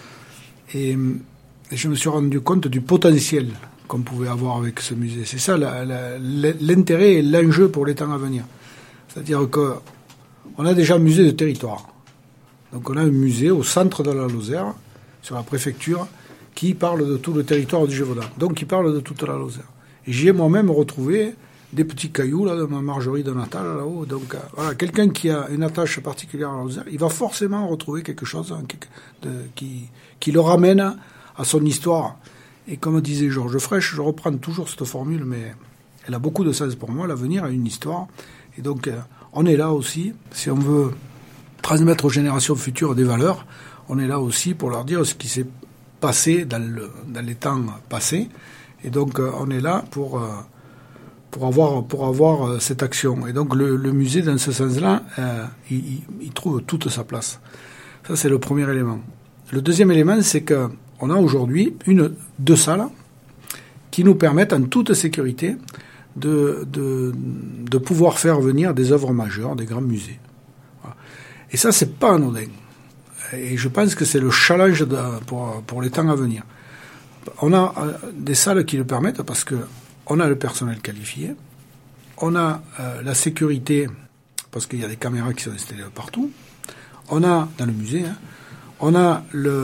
et, et je me suis rendu compte du potentiel qu'on pouvait avoir avec ce musée. C'est ça la, la, l'intérêt et l'enjeu pour les temps à venir. C'est-à-dire qu'on a déjà un musée de territoire. Donc on a un musée au centre de la Lozère, sur la préfecture, qui parle de tout le territoire du Gévaudan. Donc qui parle de toute la Lozère. Et j'y ai moi-même retrouvé des petits cailloux là, de ma Marjorie de Natal là-haut. Donc euh, voilà, quelqu'un qui a une attache particulière à la Lozère, il va forcément retrouver quelque chose hein, de, qui, qui le ramène à son histoire. Et comme disait Georges Frêche, je reprends toujours cette formule, mais elle a beaucoup de sens pour moi. L'avenir a une histoire. Et donc, euh, on est là aussi, si on veut transmettre aux générations futures des valeurs, on est là aussi pour leur dire ce qui s'est passé dans, le, dans les temps passés. Et donc, euh, on est là pour, euh, pour avoir, pour avoir euh, cette action. Et donc, le, le musée, dans ce sens-là, euh, il, il trouve toute sa place. Ça, c'est le premier élément. Le deuxième élément, c'est que on a aujourd'hui une, deux salles qui nous permettent en toute sécurité de, de, de pouvoir faire venir des œuvres majeures, des grands musées. Voilà. Et ça, c'est pas anodin. Et je pense que c'est le challenge de, pour, pour les temps à venir. On a des salles qui le permettent parce que on a le personnel qualifié, on a euh, la sécurité parce qu'il y a des caméras qui sont installées partout, on a, dans le musée, hein, on a le...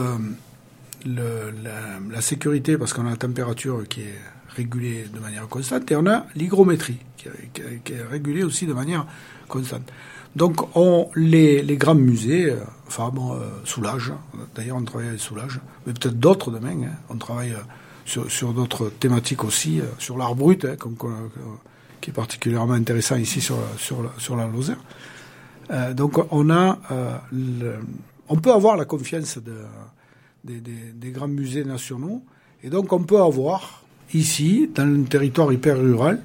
Le, la, la sécurité parce qu'on a la température qui est régulée de manière constante et on a l'hygrométrie qui est, qui est, qui est régulée aussi de manière constante. Donc on, les, les grands musées, euh, enfin bon, euh, Soulages, d'ailleurs on travaille avec Soulages, mais peut-être d'autres demain, hein, on travaille euh, sur, sur d'autres thématiques aussi, euh, sur l'art brut, hein, comme, comme, qui est particulièrement intéressant ici sur, sur, la, sur la Lozère. Euh, donc on a, euh, le, on peut avoir la confiance de Des, des, des grands musées nationaux. Et donc, on peut avoir, ici, dans un territoire hyper rural,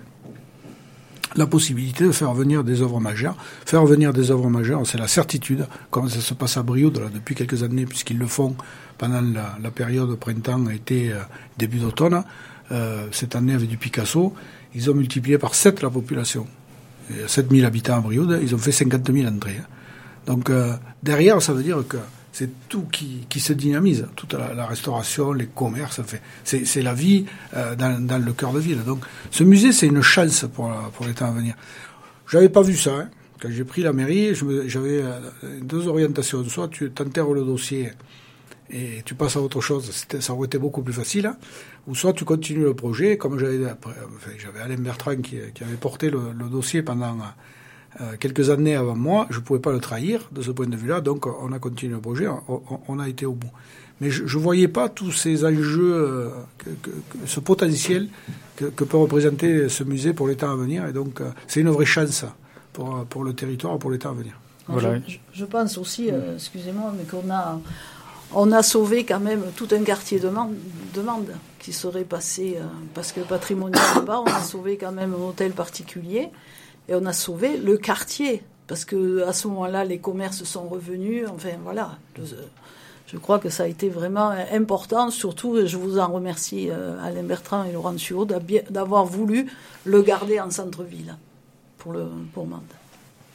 la possibilité de faire venir des œuvres majeures. Faire venir des œuvres majeures, c'est la certitude, comme ça se passe à Brioude, là, depuis quelques années, puisqu'ils le font pendant la, la période printemps, été, euh, début d'automne. Euh, cette année, avec du Picasso, ils ont multiplié par sept la population. Et sept mille habitants à Brioude, ils ont fait cinquante mille entrées. Donc, euh, derrière, ça veut dire que c'est tout qui, qui se dynamise, toute la, la restauration, les commerces, fait, c'est, c'est la vie euh, dans, dans le cœur de ville. Donc, ce musée, c'est une chance pour, la, pour les temps à venir. J'avais pas vu ça. Hein. Quand j'ai pris la mairie, je me, j'avais euh, deux orientations. Soit tu t'enterres le dossier et tu passes à autre chose, c'était, ça aurait été beaucoup plus facile. Hein. Ou soit tu continues le projet, comme j'avais, enfin, j'avais Alain Bertrand qui, qui avait porté le, le dossier pendant Euh, quelques années avant moi, je ne pouvais pas le trahir de ce point de vue-là, donc on a continué le projet, on, on a été au bout. Mais je ne voyais pas tous ces enjeux, euh, que, que, que, ce potentiel que, que peut représenter ce musée pour les temps à venir, et donc euh, c'est une vraie chance pour, pour le territoire et pour les temps à venir. Voilà. Je, je pense aussi, euh, excusez-moi, mais qu'on a, on a sauvé quand même tout un quartier de Mende, de Mende qui serait passé, euh, parce que patrimonial là-bas, on a sauvé quand même un hôtel particulier. Et on a sauvé le quartier, parce que à ce moment-là, les commerces sont revenus. Enfin, voilà. Je crois que ça a été vraiment important. Surtout, je vous en remercie, euh, Alain Bertrand et Laurent Suot, d'avoir voulu le garder en centre-ville pour, le, pour Mende.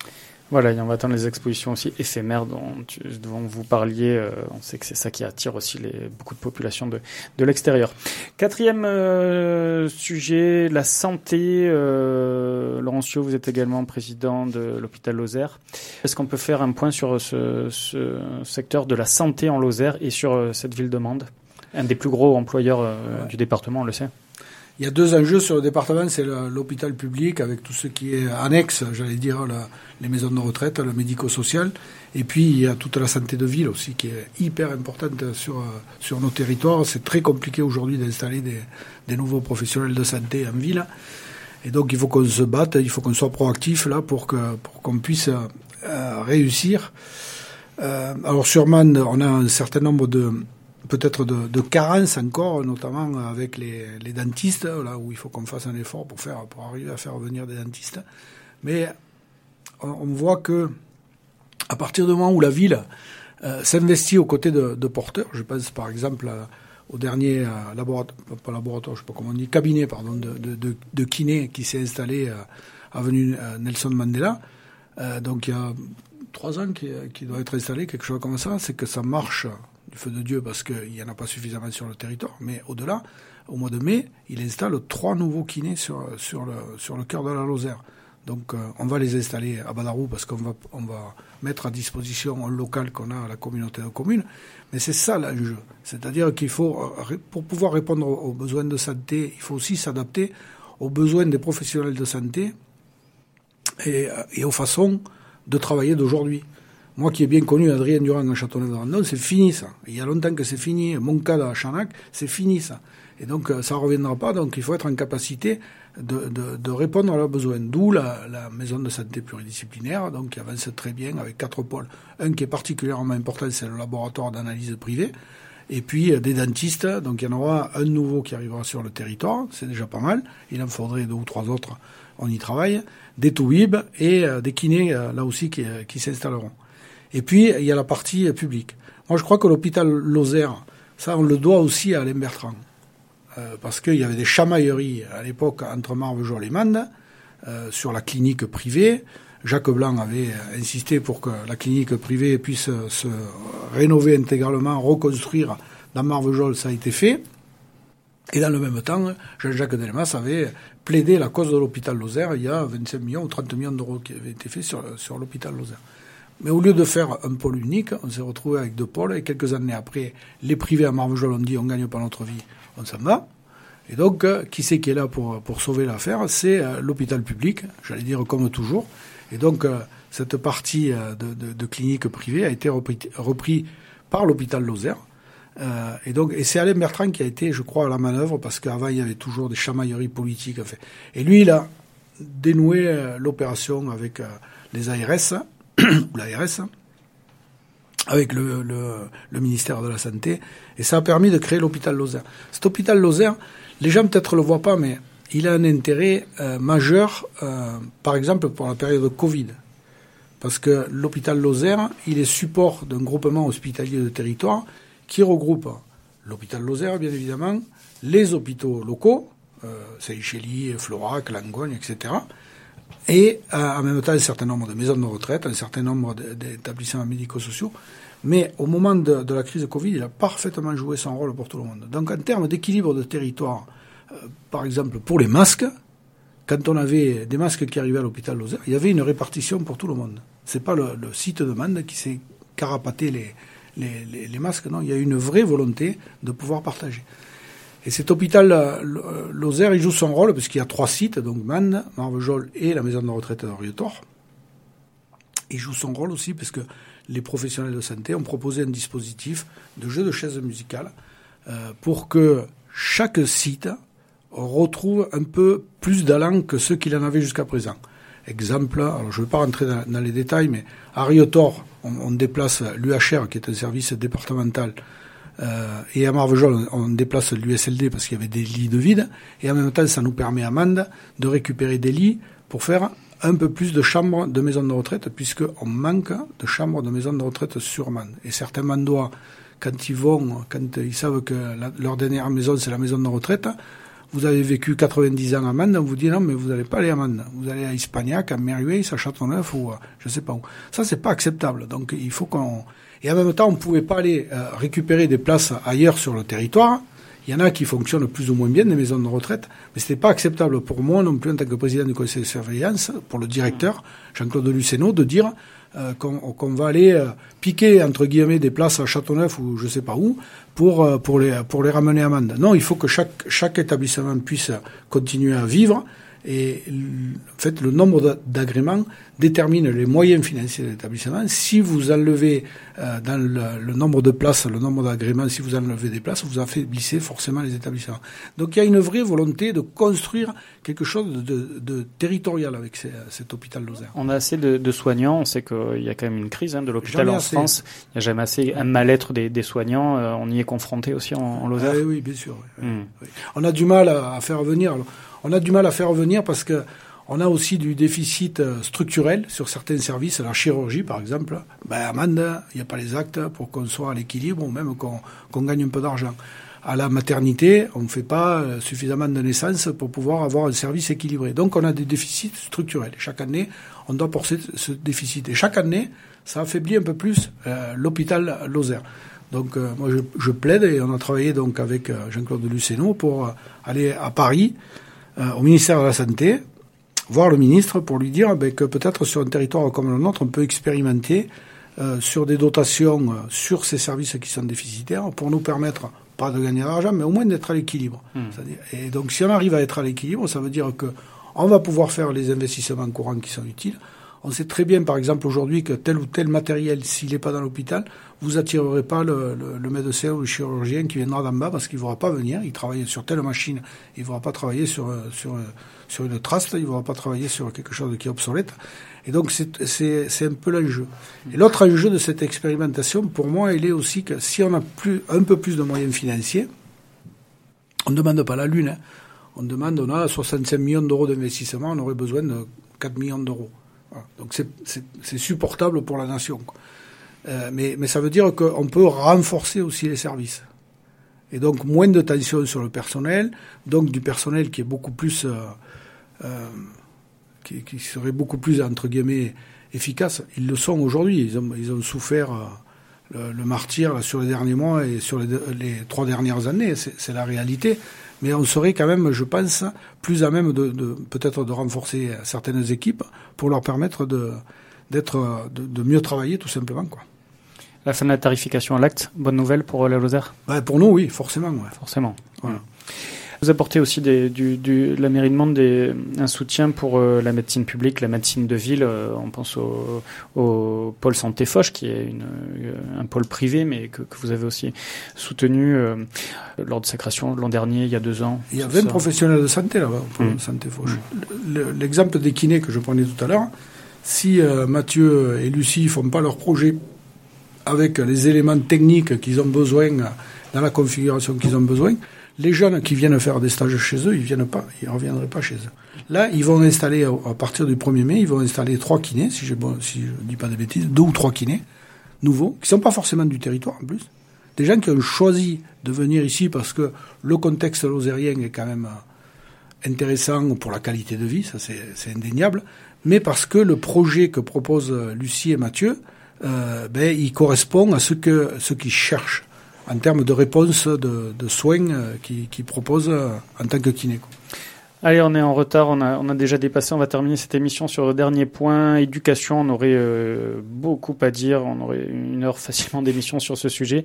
Voilà, et on va attendre les expositions aussi éphémères dont, tu, dont vous parliez. Euh, on sait que c'est ça qui attire aussi les, beaucoup de populations de, de l'extérieur. Quatrième euh, sujet, la santé. Euh, Laurencio, vous êtes également président de l'hôpital Lozère. Est-ce qu'on peut faire un point sur ce, ce secteur de la santé en Lozère et sur euh, cette ville de Mende, un des plus gros employeurs euh, ouais. du département, on le sait? Il y a deux enjeux sur le département, c'est le, l'hôpital public avec tout ce qui est annexe, j'allais dire, la, les maisons de retraite, le médico-social. Et puis, il y a toute la santé de ville aussi qui est hyper importante sur, sur nos territoires. C'est très compliqué aujourd'hui d'installer des, des nouveaux professionnels de santé en ville. Et donc, il faut qu'on se batte, il faut qu'on soit proactif là pour, que, pour qu'on puisse euh, réussir. Euh, alors, sur Mende, on a un certain nombre de... peut-être de, de carences encore, notamment avec les, les dentistes, là où il faut qu'on fasse un effort pour faire, pour arriver à faire venir des dentistes. Mais on, on voit que à partir du moment où la ville euh, s'investit aux côtés de, de porteurs, je pense par exemple à, au dernier euh, laboratoire, pas laboratoire, je sais pas comment on dit, cabinet, pardon, de, de, de, de kiné qui s'est installé à avenue euh, Nelson Mandela, euh, donc il y a trois ans qui, qui doit être installé, quelque chose comme ça, c'est que ça marche du feu de Dieu parce qu'il n'y en a pas suffisamment sur le territoire, mais au-delà, au mois de mai, il installe trois nouveaux kinés sur, sur, le, sur le cœur de la Lozère. Donc euh, on va les installer à Badarou parce qu'on va, on va mettre à disposition un local qu'on a à la communauté de communes, mais c'est ça l'enjeu. C'est-à-dire qu'il faut, pour pouvoir répondre aux besoins de santé, il faut aussi s'adapter aux besoins des professionnels de santé et, et aux façons de travailler d'aujourd'hui. Moi qui ai bien connu Adrien Durand à Châteauneuf-de-Randon, c'est fini ça. Il y a longtemps que c'est fini. Mon cas à Chanac, c'est fini ça. Et donc ça ne reviendra pas, donc il faut être en capacité de, de, de répondre à leurs besoins. D'où la, la maison de santé pluridisciplinaire, donc qui avance très bien avec quatre pôles. Un qui est particulièrement important, c'est le laboratoire d'analyse privé. Et puis des dentistes, donc il y en aura un nouveau qui arrivera sur le territoire, c'est déjà pas mal. Il en faudrait deux ou trois autres, on y travaille. Des touibs et euh, des kinés, euh, là aussi, qui, euh, qui s'installeront. Et puis, il y a la partie publique. Moi, je crois que l'hôpital Lozère, ça, on le doit aussi à Alain Bertrand. Euh, parce qu'il y avait des chamailleries à l'époque entre Marvejols et Mende, euh, sur la clinique privée. Jacques Blanc avait insisté pour que la clinique privée puisse se rénover intégralement, reconstruire dans Marvejols, ça a été fait. Et dans le même temps, Jean-Jacques Delmas avait plaidé la cause de l'hôpital Lozère. Il y a vingt-cinq millions ou trente millions d'euros qui avaient été faits sur, sur l'hôpital Lozère. Mais au lieu de faire un pôle unique, on s'est retrouvé avec deux pôles, et quelques années après, les privés à Marvejols ont dit on gagne pas notre vie, on s'en va. Et donc, qui c'est qui est là pour, pour sauver l'affaire? C'est euh, l'hôpital public, j'allais dire comme toujours. Et donc, euh, cette partie euh, de, de, de clinique privée a été repris, repris par l'hôpital Lozère. Euh, et donc, et c'est Alain Bertrand qui a été, je crois, à la manœuvre, parce qu'avant, il y avait toujours des chamailleries politiques. Enfin. Et lui, il a dénoué euh, l'opération avec euh, les A R S, ou l'A R S, avec le, le, le ministère de la Santé, et ça a permis de créer l'hôpital Lozère. Cet hôpital Lozère, les gens peut-être le voient pas, mais il a un intérêt euh, majeur, euh, par exemple pour la période de Covid, parce que l'hôpital Lozère, il est support d'un groupement hospitalier de territoire qui regroupe l'hôpital Lozère, bien évidemment, les hôpitaux locaux, euh, Saint-Chély, Florac, Langogne, et cetera, et euh, en même temps un certain nombre de maisons de retraite, un certain nombre d'établissements médico-sociaux. Mais au moment de, de la crise de Covid, il a parfaitement joué son rôle pour tout le monde. Donc en termes d'équilibre de territoire, euh, par exemple pour les masques, quand on avait des masques qui arrivaient à l'hôpital Lozère, il y avait une répartition pour tout le monde. C'est pas le, le site de Mende qui s'est carapaté les, les, les, les masques, non, il y a eu une vraie volonté de pouvoir partager. Et cet hôpital euh, Lozère, il joue son rôle, parce qu'il y a trois sites, donc Mende, Marvejols et la maison de retraite de Rietor. Il joue son rôle aussi, parce que les professionnels de santé ont proposé un dispositif de jeu de chaises musicales euh, pour que chaque site retrouve un peu plus d'allant que ceux qu'il en avait jusqu'à présent. Exemple, alors je ne vais pas rentrer dans, dans les détails, mais à Rietor, on, on déplace l'U H R, qui est un service départemental, Euh, et à Marvejols, on déplace l'U S L D parce qu'il y avait des lits de vide. Et en même temps, ça nous permet à Mende de récupérer des lits pour faire un peu plus de chambres de maisons de retraite, puisqu'on manque de chambres de maisons de retraite sur Mende. Et certains Mandois, quand ils vont, quand ils savent que la, leur dernière maison, c'est la maison de retraite, vous avez vécu quatre-vingt-dix ans à Mende, on vous dit non, mais vous n'allez pas aller à Mende. Vous allez à Ispagnac, à Merueis, à Châteauneuf ou à, je sais pas où. Ça, c'est pas acceptable. Donc, il faut qu'on, et en même temps, on pouvait pas aller euh, récupérer des places ailleurs sur le territoire. Il y en a qui fonctionnent plus ou moins bien, des maisons de retraite, mais c'était pas acceptable pour moi non plus en tant que président du conseil de surveillance, pour le directeur, Jean-Claude Luceno, de dire euh, qu'on, qu'on va aller euh, piquer, entre guillemets, des places à Châteauneuf ou je sais pas où, pour, euh, pour les, pour les ramener à Mende. Non, il faut que chaque, chaque établissement puisse continuer à vivre. Et en fait, le nombre d'agréments détermine les moyens financiers de l'établissement. Si vous enlevez euh, dans le, le nombre de places, le nombre d'agréments, si vous enlevez des places, vous affaiblissez forcément les établissements. Donc il y a une vraie volonté de construire quelque chose de, de, de territorial avec ces, cet hôpital Lozère. On a assez de, de soignants, on sait qu'il y a quand même une crise hein, de l'hôpital en assez. France. Il n'y a jamais assez un mal-être des, des soignants. Euh, on y est confronté aussi en, en Lozère. Ah, oui, bien sûr. Oui. Mmh. Oui. On a du mal à, à faire venir... Alors, On a du mal à faire revenir parce que on a aussi du déficit structurel sur certains services. La chirurgie, par exemple, ben à Mende, il n'y a pas les actes pour qu'on soit à l'équilibre ou même qu'on, qu'on gagne un peu d'argent. À la maternité, on ne fait pas suffisamment de naissances pour pouvoir avoir un service équilibré. Donc on a des déficits structurels. Chaque année, on doit porter ce déficit. Et chaque année, ça affaiblit un peu plus euh, l'hôpital Lozère. Donc euh, moi je, je plaide, et on a travaillé donc avec euh, Jean-Claude Luceno pour euh, aller à Paris, Euh, au ministère de la Santé, voir le ministre pour lui dire ben, que peut-être sur un territoire comme le nôtre, on peut expérimenter euh, sur des dotations euh, sur ces services qui sont déficitaires pour nous permettre, pas de gagner de l'argent, mais au moins d'être à l'équilibre. Mmh. C'est-à-dire, et donc si on arrive à être à l'équilibre, ça veut dire que on va pouvoir faire les investissements courants qui sont utiles. On sait très bien, par exemple, aujourd'hui, que tel ou tel matériel, s'il n'est pas dans l'hôpital, vous attirerez pas le, le, le médecin ou le chirurgien qui viendra d'en bas parce qu'il ne voudra pas venir. Il travaille sur telle machine, il ne voudra pas travailler sur, sur, sur une trace, il ne voudra pas travailler sur quelque chose qui est obsolète. Et donc, c'est, c'est, c'est un peu l'enjeu. Et l'autre enjeu de cette expérimentation, pour moi, il est aussi que si on a plus, un peu plus de moyens financiers, on ne demande pas la lune. Hein. On demande, on a soixante-cinq millions d'euros d'investissement, on aurait besoin de quatre millions d'euros. Voilà. Donc c'est, c'est, c'est supportable pour la nation. Quoi. Euh, mais, mais ça veut dire qu'on peut renforcer aussi les services. Et donc moins de tension sur le personnel, donc du personnel qui est beaucoup plus, euh, euh, qui, qui serait beaucoup plus entre guillemets efficace. Ils le sont aujourd'hui. Ils ont, ils ont souffert euh, le, le martyre là, sur les derniers mois et sur les, les trois dernières années. C'est, c'est la réalité. Mais on serait quand même, je pense, plus à même de, de peut-être de renforcer certaines équipes pour leur permettre de d'être de, de mieux travailler tout simplement quoi. La fin de la tarification à l'acte, bonne nouvelle pour la Lozère. Ouais, pour nous, oui, forcément. Ouais. Forcément. Voilà. Vous apportez aussi des, du, du, la mairie demande des, un soutien pour euh, la médecine publique, la médecine de ville. Euh, on pense au, au pôle Santé Foch, qui est une, un pôle privé, mais que, que vous avez aussi soutenu euh, lors de sa création l'an dernier, il y a deux ans. Il y a vingt ça. professionnels de santé là-bas, au pôle mmh. Santé Foch. Mmh. Le, l'exemple des kinés que je prenais tout à l'heure, si euh, Mathieu et Lucie ne font pas leur projet avec les éléments techniques qu'ils ont besoin, dans la configuration qu'ils ont besoin, les jeunes qui viennent faire des stages chez eux, ils viennent pas, ils reviendraient pas chez eux. Là, ils vont installer, à partir du premier mai, ils vont installer trois kinés, si, j'ai bon, si je dis pas de bêtises, deux ou trois kinés nouveaux, qui sont pas forcément du territoire en plus. Des gens qui ont choisi de venir ici parce que le contexte lozérien est quand même intéressant pour la qualité de vie, ça c'est, c'est indéniable, mais parce que le projet que proposent Lucie et Mathieu, euh, ben, il correspond à ce que, ce qu'ils cherchent en termes de réponse de, de soins euh, qu'ils qui proposent euh, en tant que kiné. Quoi. Allez, on est en retard, on a, on a déjà dépassé, on va terminer cette émission sur le dernier point. Éducation, on aurait euh, beaucoup à dire, on aurait une heure facilement d'émission sur ce sujet.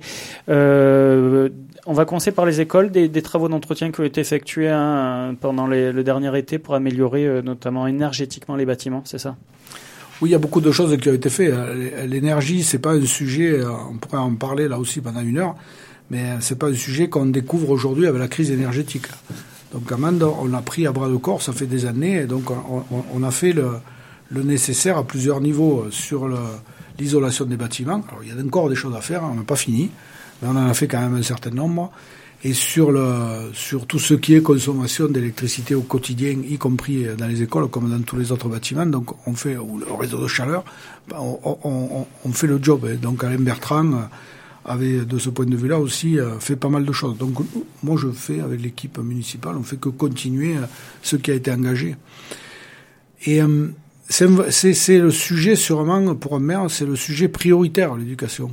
Euh, on va commencer par les écoles, des, des travaux d'entretien qui ont été effectués hein, pendant les, le dernier été pour améliorer euh, notamment énergétiquement les bâtiments, c'est ça ? Oui, il y a beaucoup de choses qui ont été faites. L'énergie, c'est pas un sujet, on pourrait en parler là aussi pendant une heure, mais c'est pas un sujet qu'on découvre aujourd'hui avec la crise énergétique. Donc à Mende, on l'a pris à bras le corps, ça fait des années, et donc on, on a fait le, le nécessaire à plusieurs niveaux sur le, l'isolation des bâtiments. Alors il y a encore des choses à faire, on n'a pas fini, mais on en a fait quand même un certain nombre. Et sur le, sur tout ce qui est consommation d'électricité au quotidien, y compris dans les écoles comme dans tous les autres bâtiments, donc on fait, ou le réseau de chaleur, on, on, on fait le job. Donc Alain Bertrand avait, de ce point de vue-là aussi, euh, fait pas mal de choses. Donc, moi, je fais, avec l'équipe municipale, on fait que continuer euh, ce qui a été engagé. Et euh, c'est, c'est, c'est le sujet, sûrement, pour un maire, c'est le sujet prioritaire, l'éducation.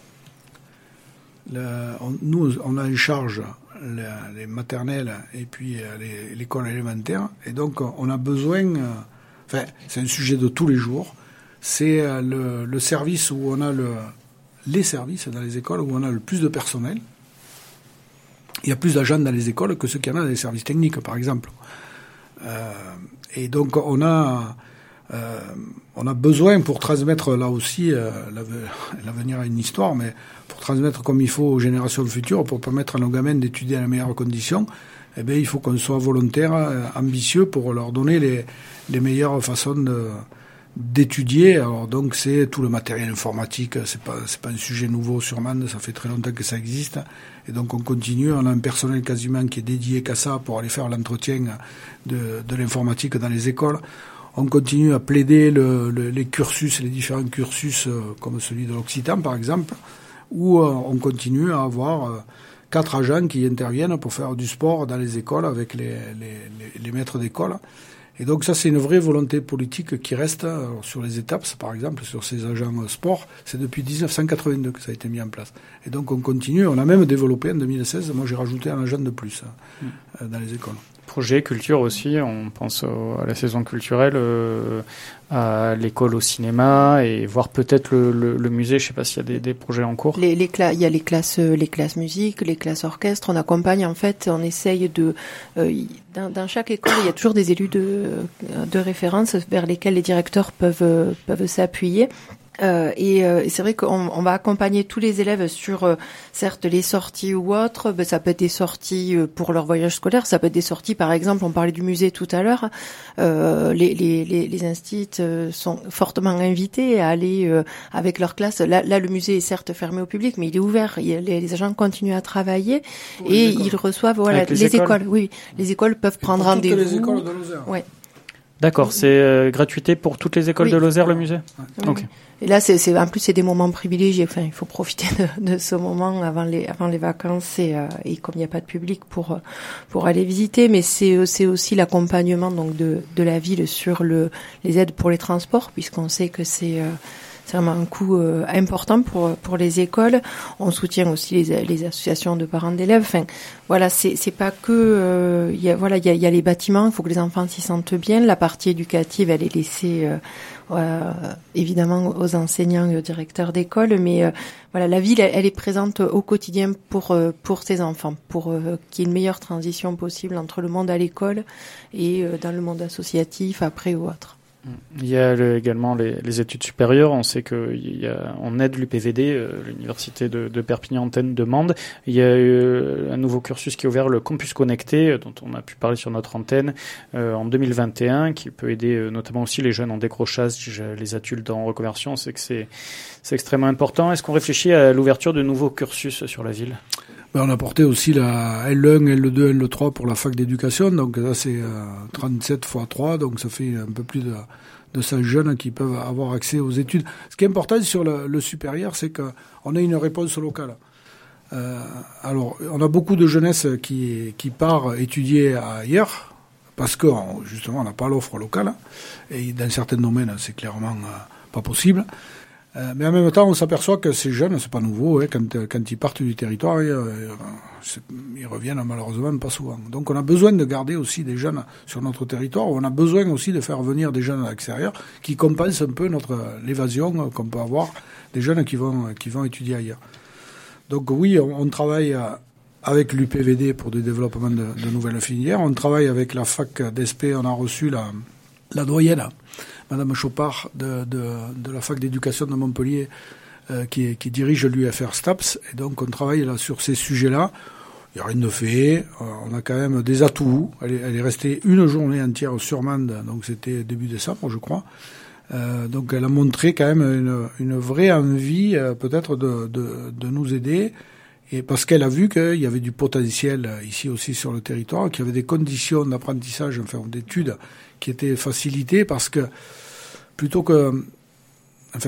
Le, on, nous, on a en charge les, les maternelles et puis les, l'école élémentaire. Et donc, on a besoin... Euh, enfin, c'est un sujet de tous les jours. C'est euh, le, le service où on a le... les services dans les écoles où on a le plus de personnel. Il y a plus d'agents dans les écoles que ceux qu'il y en a dans les services techniques, par exemple. Euh, et donc, on a... Euh, on a besoin, pour transmettre là aussi, euh, l'avenir a une histoire, mais pour transmettre comme il faut aux générations futures, pour permettre à nos gamins d'étudier dans les meilleures conditions, eh bien, il faut qu'on soit volontaire, euh, ambitieux pour leur donner les, les meilleures façons de, d'étudier. Alors donc, c'est tout le matériel informatique, c'est pas, c'est pas un sujet nouveau sur Mende, ça fait très longtemps que ça existe. Et donc, on continue, on a un personnel quasiment qui est dédié qu'à ça pour aller faire l'entretien de, de l'informatique dans les écoles. On continue à plaider le, le, les cursus, les différents cursus, euh, comme celui de l'Occitan, par exemple, où euh, on continue à avoir euh, quatre agents qui interviennent pour faire du sport dans les écoles avec les, les, les, les maîtres d'école. Et donc ça, c'est une vraie volonté politique qui reste euh, sur les étapes, par exemple, sur ces agents euh, sport. C'est depuis dix-neuf cent quatre-vingt-deux que ça a été mis en place. Et donc on continue, on a même développé en deux mille seize, moi j'ai rajouté un agent de plus euh, mmh. dans les écoles. Projet culture aussi, on pense au, à la saison culturelle, euh, à l'école au cinéma et voir peut-être le, le, le musée. Je sais pas s'il y a des, des projets en cours. Les, les cla- il y a les classes, les classes musique, les classes orchestre. On accompagne en fait, on essaye de euh, dans, dans chaque école, il y a toujours des élus de, de référence vers lesquels les directeurs peuvent peuvent s'appuyer. Euh, et, euh, et c'est vrai qu'on on va accompagner tous les élèves sur, euh, certes, les sorties ou autres. Ben, ça peut être des sorties euh, pour leur voyage scolaire. Ça peut être des sorties, par exemple, on parlait du musée tout à l'heure. Euh, les, les, les, les instituts euh, sont fortement invités à aller euh, avec leur classe. Là, là, le musée est certes fermé au public, mais il est ouvert. Il, les, les agents continuent à travailler pour et ils reçoivent voilà les, les écoles. écoles. Oui, les écoles peuvent et prendre rendez-vous. Les écoles de Lozère. Ouais. D'accord, c'est euh, gratuité pour toutes les écoles oui. de Lozère, le musée. Oui. Okay. Et là, c'est, c'est en plus c'est des moments privilégiés. Enfin, il faut profiter de, de ce moment avant les avant les vacances et, euh, et comme il n'y a pas de public pour pour aller visiter. Mais c'est c'est aussi l'accompagnement donc de de la ville sur le les aides pour les transports, puisqu'on sait que c'est euh, c'est vraiment un coût euh, important pour pour les écoles. On soutient aussi les les associations de parents d'élèves. Enfin, voilà, c'est c'est pas que euh, il y a voilà il y a il y a les bâtiments. Il faut que les enfants s'y sentent bien. La partie éducative, elle est laissée euh, euh, évidemment aux enseignants et aux directeurs d'école, mais euh, voilà, la ville, elle, elle est présente au quotidien pour euh, pour ses enfants, pour euh, qu'il y ait une meilleure transition possible entre le monde à l'école et euh, dans le monde associatif après ou autre. Il y a le, également les, les études supérieures. On sait que il y a, on aide l'U P V D, euh, l'université de, de Perpignan-Antenne de Mende. Il y a euh, un nouveau cursus qui est ouvert, le Campus Connecté, euh, dont on a pu parler sur notre antenne euh, en deux mille vingt et un, qui peut aider euh, notamment aussi les jeunes en décrochage, les adultes en reconversion. On sait que c'est, c'est extrêmement important. Est-ce qu'on réfléchit à l'ouverture de nouveaux cursus sur la ville ? Ben, on a porté aussi la L un, L deux, L trois pour la fac d'éducation, donc là c'est euh, trente-sept fois trois, donc ça fait un peu plus de, de cent jeunes qui peuvent avoir accès aux études. Ce qui est important sur le, le supérieur, c'est qu'on a une réponse locale. Euh, alors, on a beaucoup de jeunesse qui, qui part étudier ailleurs, parce que justement on n'a pas l'offre locale, et dans certains domaines c'est clairement euh, pas possible. Euh, mais en même temps, on s'aperçoit que ces jeunes, c'est pas nouveau, hein, quand, quand ils partent du territoire, ils, ils reviennent malheureusement pas souvent. Donc on a besoin de garder aussi des jeunes sur notre territoire, on a besoin aussi de faire venir des jeunes à l'extérieur qui compensent un peu notre l'évasion qu'on peut avoir des jeunes qui vont qui vont étudier ailleurs. Donc oui, on, on travaille avec l'U P V D pour le développement de, de nouvelles filières, on travaille avec la fac d'E S P, on a reçu la, la doyenne, Madame Chopard de, de, de la fac d'éducation de Montpellier, euh, qui, qui dirige l'U F R STAPS, et donc on travaille là sur ces sujets-là. Il n'y a rien de fait, euh, on a quand même des atouts. Elle est, elle est restée une journée entière sur Mende, donc c'était début décembre, je crois. Euh, donc elle a montré quand même une, une vraie envie, euh, peut-être de, de, de nous aider, et parce qu'elle a vu qu'il y avait du potentiel ici aussi sur le territoire, qu'il y avait des conditions d'apprentissage, enfin d'études, qui étaient facilitées, parce que plutôt que, enfin,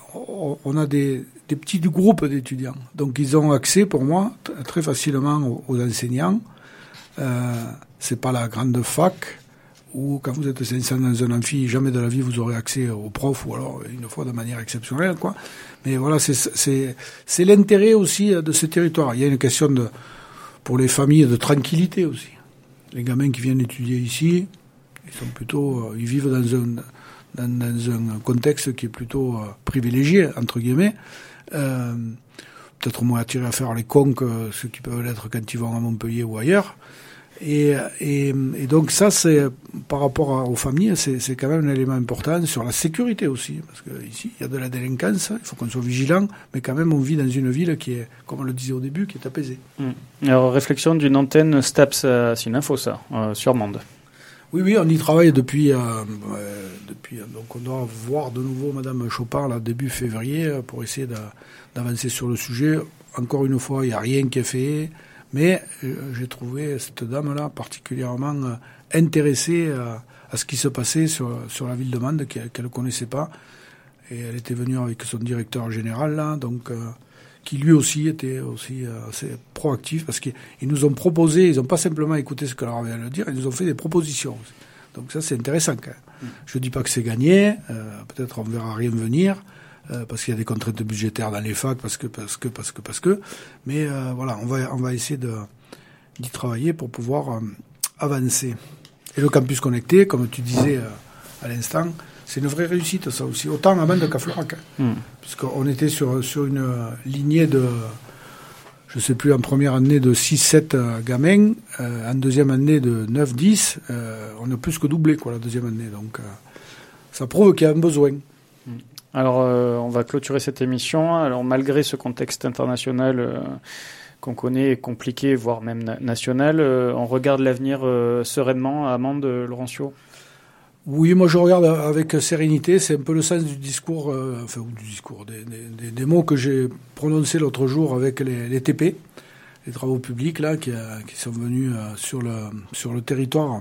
on a des, des petits groupes d'étudiants. Donc ils ont accès, pour moi, t- très facilement aux, aux enseignants. Euh, c'est pas la grande fac où, quand vous êtes cinq cents dans un amphi, jamais de la vie vous aurez accès aux profs, ou alors une fois de manière exceptionnelle, quoi. Mais voilà, c'est, c'est, c'est l'intérêt aussi de ce territoire. Il y a une question de, pour les familles, de tranquillité aussi. Les gamins qui viennent étudier ici, ils sont plutôt, ils vivent dans un, dans, dans un contexte qui est plutôt euh, privilégié, entre guillemets, euh, peut-être moins attirés à faire les cons que ceux qui peuvent l'être quand ils vont à Montpellier ou ailleurs. Et, et, et donc ça, c'est par rapport à, aux familles, c'est, c'est quand même un élément important sur la sécurité aussi, parce que ici il y a de la délinquance, il faut qu'on soit vigilant, mais quand même on vit dans une ville qui est, comme on le disait au début, qui est apaisée. Mmh. Alors réflexion d'une antenne STAPS à Syninfo, ça, euh, sur Mende. Oui, oui, on y travaille depuis, euh, euh, depuis, donc on doit voir de nouveau Madame Chopard là début février pour essayer de, d'avancer sur le sujet. Encore une fois, il n'y a rien qui est fait. Mais euh, j'ai trouvé cette dame-là particulièrement euh, intéressée euh, à ce qui se passait sur, sur la ville de Mende, qu'elle ne connaissait pas. Et elle était venue avec son directeur général, là, donc, euh, qui lui aussi était aussi euh, assez proactif, parce qu'ils nous ont proposé, ils n'ont pas simplement écouté ce que leur avait à le dire, ils nous ont fait des propositions aussi. Donc ça, c'est intéressant quand même. Mmh. Je ne dis pas que c'est gagné, euh, peut-être on ne verra rien venir, Euh, parce qu'il y a des contraintes budgétaires dans les facs, parce que, parce que, parce que, parce que. Mais euh, voilà, on va, on va essayer de, d'y travailler pour pouvoir euh, avancer. Et le campus connecté, comme tu disais euh, à l'instant, c'est une vraie réussite, ça aussi. Autant à Mende qu'à Florac. Mmh. Puisqu'on était sur, sur une lignée de, je sais plus, en première année de six sept euh, gamins, euh, en deuxième année de neuf dix, euh, on a plus que doublé, quoi, la deuxième année. Donc, euh, ça prouve qu'il y a un besoin. Mmh. Alors, euh, on va clôturer cette émission. Alors, malgré ce contexte international euh, qu'on connaît, compliqué, voire même na- national, euh, on regarde l'avenir euh, sereinement à Mende, Laurencio ? Oui, moi je regarde avec sérénité. C'est un peu le sens du discours, euh, enfin, du discours, des, des, des mots que j'ai prononcés l'autre jour avec les, les T P, les travaux publics, là, qui, euh, qui sont venus euh, sur, le, sur le territoire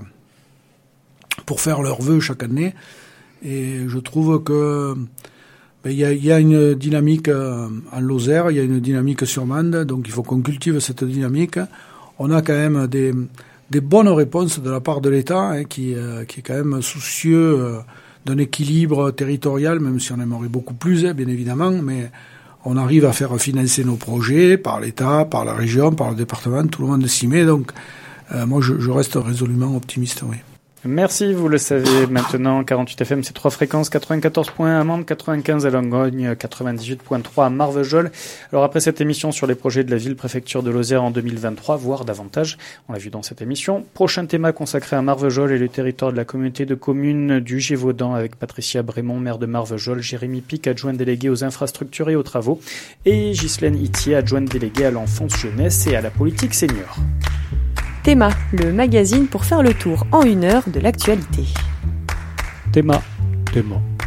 pour faire leurs vœux chaque année. Et je trouve que il y a, y a une dynamique euh, en Lozère, il y a une dynamique sur Mende, donc il faut qu'on cultive cette dynamique. On a quand même des, des bonnes réponses de la part de l'État, hein, qui, euh, qui est quand même soucieux euh, d'un équilibre territorial, même si on aimerait beaucoup plus, hein, bien évidemment, mais on arrive à faire financer nos projets par l'État, par la région, par le département, tout le monde s'y met, donc euh, moi je, je reste résolument optimiste, oui. Merci, vous le savez maintenant, quarante-huit F M, c'est trois fréquences, quatre-vingt-quatorze point un à Mende, quatre-vingt-quinze à Langogne, quatre-vingt-dix-huit point trois à Marvejols. Alors après cette émission sur les projets de la ville-préfecture de Lozère en deux mille vingt-trois, voire davantage, on l'a vu dans cette émission, prochain thème consacré à Marvejols et le territoire de la communauté de communes du Gévaudan avec Patricia Brémond, maire de Marvejols, Jérémy Pic, adjoint délégué aux infrastructures et aux travaux, et Ghislaine Itier, adjointe déléguée à l'enfance jeunesse et à la politique senior. Théma, le magazine pour faire le tour en une heure de l'actualité. Théma, Théma.